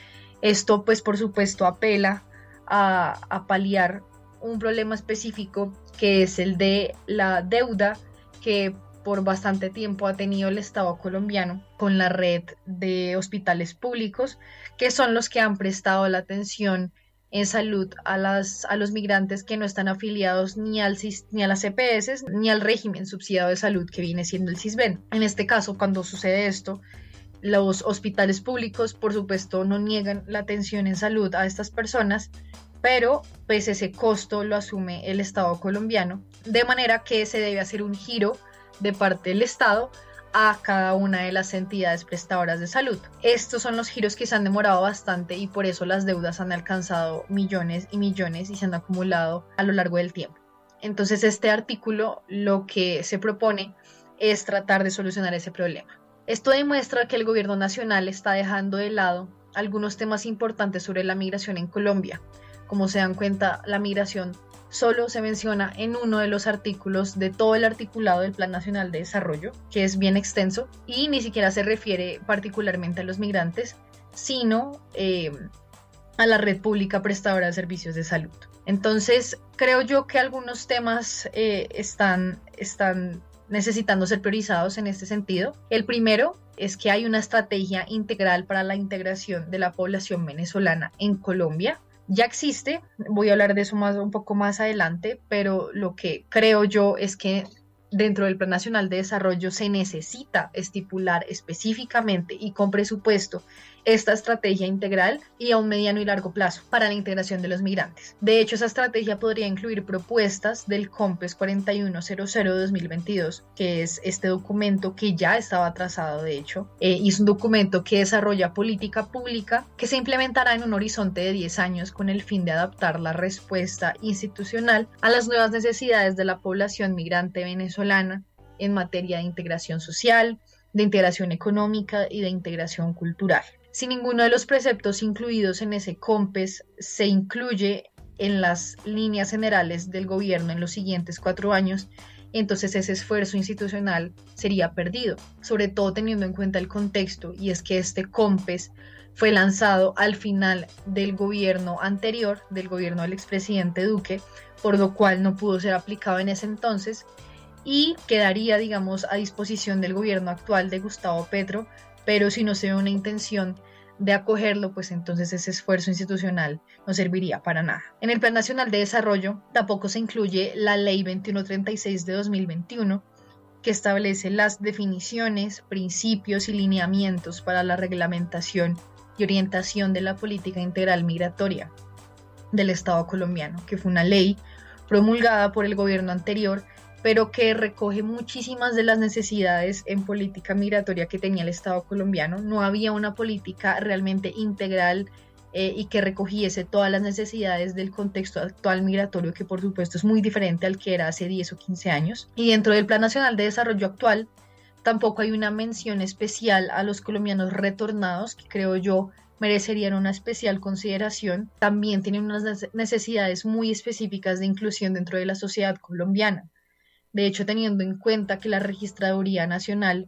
Esto, pues, por supuesto, apela a, a paliar un problema específico que es el de la deuda que por bastante tiempo ha tenido el Estado colombiano con la red de hospitales públicos, que son los que han prestado la atención en salud a, las, a los migrantes que no están afiliados ni, al, ni a las E P S ni al régimen subsidiado de salud que viene siendo el CISBEN. En este caso, cuando sucede esto, los hospitales públicos, por supuesto, no niegan la atención en salud a estas personas, pero pues ese costo lo asume el Estado colombiano, de manera que se debe hacer un giro de parte del Estado a cada una de las entidades prestadoras de salud. Estos son los giros que se han demorado bastante y por eso las deudas han alcanzado millones y millones y se han acumulado a lo largo del tiempo. Entonces, este artículo lo que se propone es tratar de solucionar ese problema. Esto demuestra que el gobierno nacional está dejando de lado algunos temas importantes sobre la migración en Colombia. Como se dan cuenta, la migración solo se menciona en uno de los artículos de todo el articulado del Plan Nacional de Desarrollo, que es bien extenso, y ni siquiera se refiere particularmente a los migrantes, sino eh, a la red pública prestadora de servicios de salud. Entonces, creo yo que algunos temas eh, están, están necesitando ser priorizados en este sentido. El primero es que hay una estrategia integral para la integración de la población venezolana en Colombia. Ya existe, voy a hablar de eso más, un poco más adelante, pero lo que creo yo es que dentro del Plan Nacional de Desarrollo se necesita estipular específicamente y con presupuesto esta estrategia integral y a un mediano y largo plazo para la integración de los migrantes. De hecho, esa estrategia podría incluir propuestas del COMPES cuarenta y uno cero cero de dos mil veintidós, que es este documento que ya estaba trazado, de hecho, eh, y es un documento que desarrolla política pública que se implementará en un horizonte de diez años con el fin de adaptar la respuesta institucional a las nuevas necesidades de la población migrante venezolana en materia de integración social, de integración económica y de integración cultural. Si ninguno de los preceptos incluidos en ese COMPES se incluye en las líneas generales del gobierno en los siguientes cuatro años, entonces ese esfuerzo institucional sería perdido, sobre todo teniendo en cuenta el contexto, y es que este COMPES fue lanzado al final del gobierno anterior, del gobierno del expresidente Duque, por lo cual no pudo ser aplicado en ese entonces y quedaría, digamos, a disposición del gobierno actual de Gustavo Petro, pero si no se ve una intención de acogerlo, pues entonces ese esfuerzo institucional no serviría para nada. En el Plan Nacional de Desarrollo tampoco se incluye la Ley veintiuno treinta y seis de dos mil veintiuno, que establece las definiciones, principios y lineamientos para la reglamentación y orientación de la política integral migratoria del Estado colombiano, que fue una ley promulgada por el gobierno anterior, pero que recoge muchísimas de las necesidades en política migratoria que tenía el Estado colombiano. No había una política realmente integral eh, y que recogiese todas las necesidades del contexto actual migratorio, que por supuesto es muy diferente al que era hace diez o quince años. Y dentro del Plan Nacional de Desarrollo actual, tampoco hay una mención especial a los colombianos retornados, que creo yo merecerían una especial consideración. También tienen unas necesidades muy específicas de inclusión dentro de la sociedad colombiana. De hecho, teniendo en cuenta que la Registraduría Nacional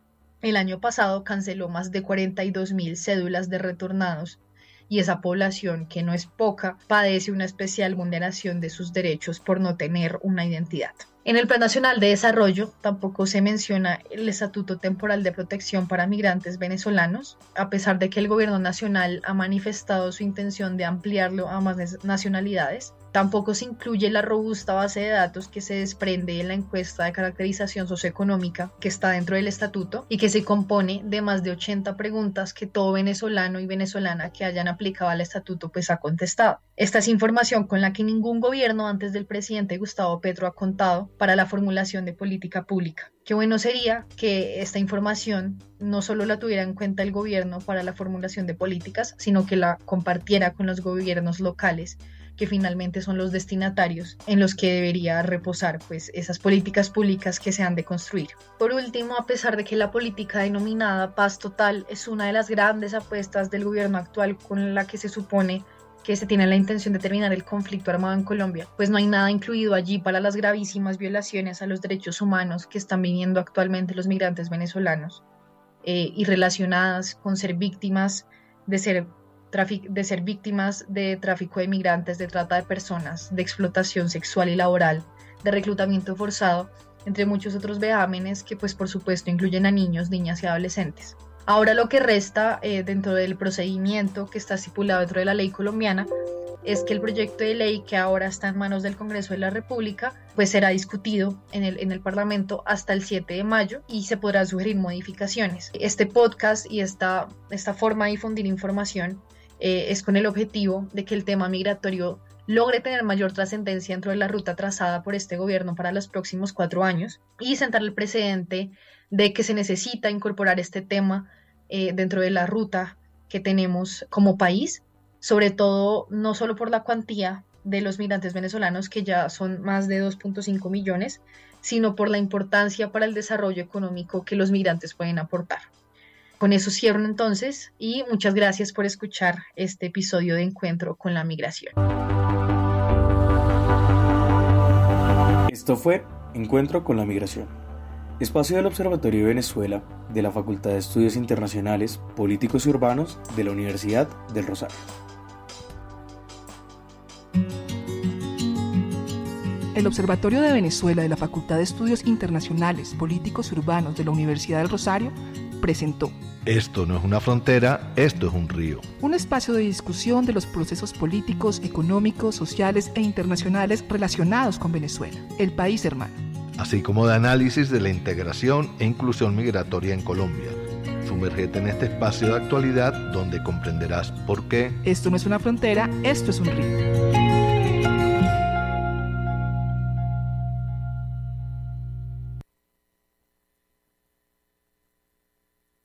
el año pasado canceló más de cuarenta y dos mil cédulas de retornados, y esa población, que no es poca, padece una especial vulneración de sus derechos por no tener una identidad. En el Plan Nacional de Desarrollo tampoco se menciona el Estatuto Temporal de Protección para Migrantes Venezolanos, a pesar de que el Gobierno Nacional ha manifestado su intención de ampliarlo a más nacionalidades. Tampoco se incluye la robusta base de datos que se desprende en la encuesta de caracterización socioeconómica que está dentro del estatuto y que se compone de más de ochenta preguntas que todo venezolano y venezolana que hayan aplicado al estatuto pues ha contestado. Esta es información con la que ningún gobierno antes del presidente Gustavo Petro ha contado para la formulación de política pública. Qué bueno sería que esta información no solo la tuviera en cuenta el gobierno para la formulación de políticas, sino que la compartiera con los gobiernos locales, que finalmente son los destinatarios en los que debería reposar pues esas políticas públicas que se han de construir. Por último, a pesar de que la política denominada paz total es una de las grandes apuestas del gobierno actual con la que se supone que se tiene la intención de terminar el conflicto armado en Colombia, pues no hay nada incluido allí para las gravísimas violaciones a los derechos humanos que están viviendo actualmente los migrantes venezolanos eh, y relacionadas con ser víctimas de ser de ser víctimas de tráfico de migrantes, de trata de personas, de explotación sexual y laboral, de reclutamiento forzado, entre muchos otros vejámenes que pues por supuesto incluyen a niños, niñas y adolescentes. Ahora lo que resta eh, dentro del procedimiento que está estipulado dentro de la ley colombiana es que el proyecto de ley que ahora está en manos del Congreso de la República pues será discutido en el, en el Parlamento hasta el siete de mayo y se podrán sugerir modificaciones. Este podcast y esta, esta forma de difundir información Eh, es con el objetivo de que el tema migratorio logre tener mayor trascendencia dentro de la ruta trazada por este gobierno para los próximos cuatro años y sentar el precedente de que se necesita incorporar este tema eh, dentro de la ruta que tenemos como país, sobre todo no solo por la cuantía de los migrantes venezolanos, que ya son más de dos punto cinco millones, sino por la importancia para el desarrollo económico que los migrantes pueden aportar. Con eso cierro entonces y muchas gracias por escuchar este episodio de Encuentro con la Migración. Esto fue Encuentro con la Migración, espacio del Observatorio de Venezuela de la Facultad de Estudios Internacionales, Políticos y Urbanos de la Universidad del Rosario. El Observatorio de Venezuela de la Facultad de Estudios Internacionales, Políticos y Urbanos de la Universidad del Rosario presentó Esto no es una frontera, esto es un río. Un espacio de discusión de los procesos políticos, económicos, sociales e internacionales relacionados con Venezuela, el país hermano. Así como de análisis de la integración e inclusión migratoria en Colombia, Sumérgete en este espacio de actualidad donde comprenderás por qué esto no es una frontera, esto es un río.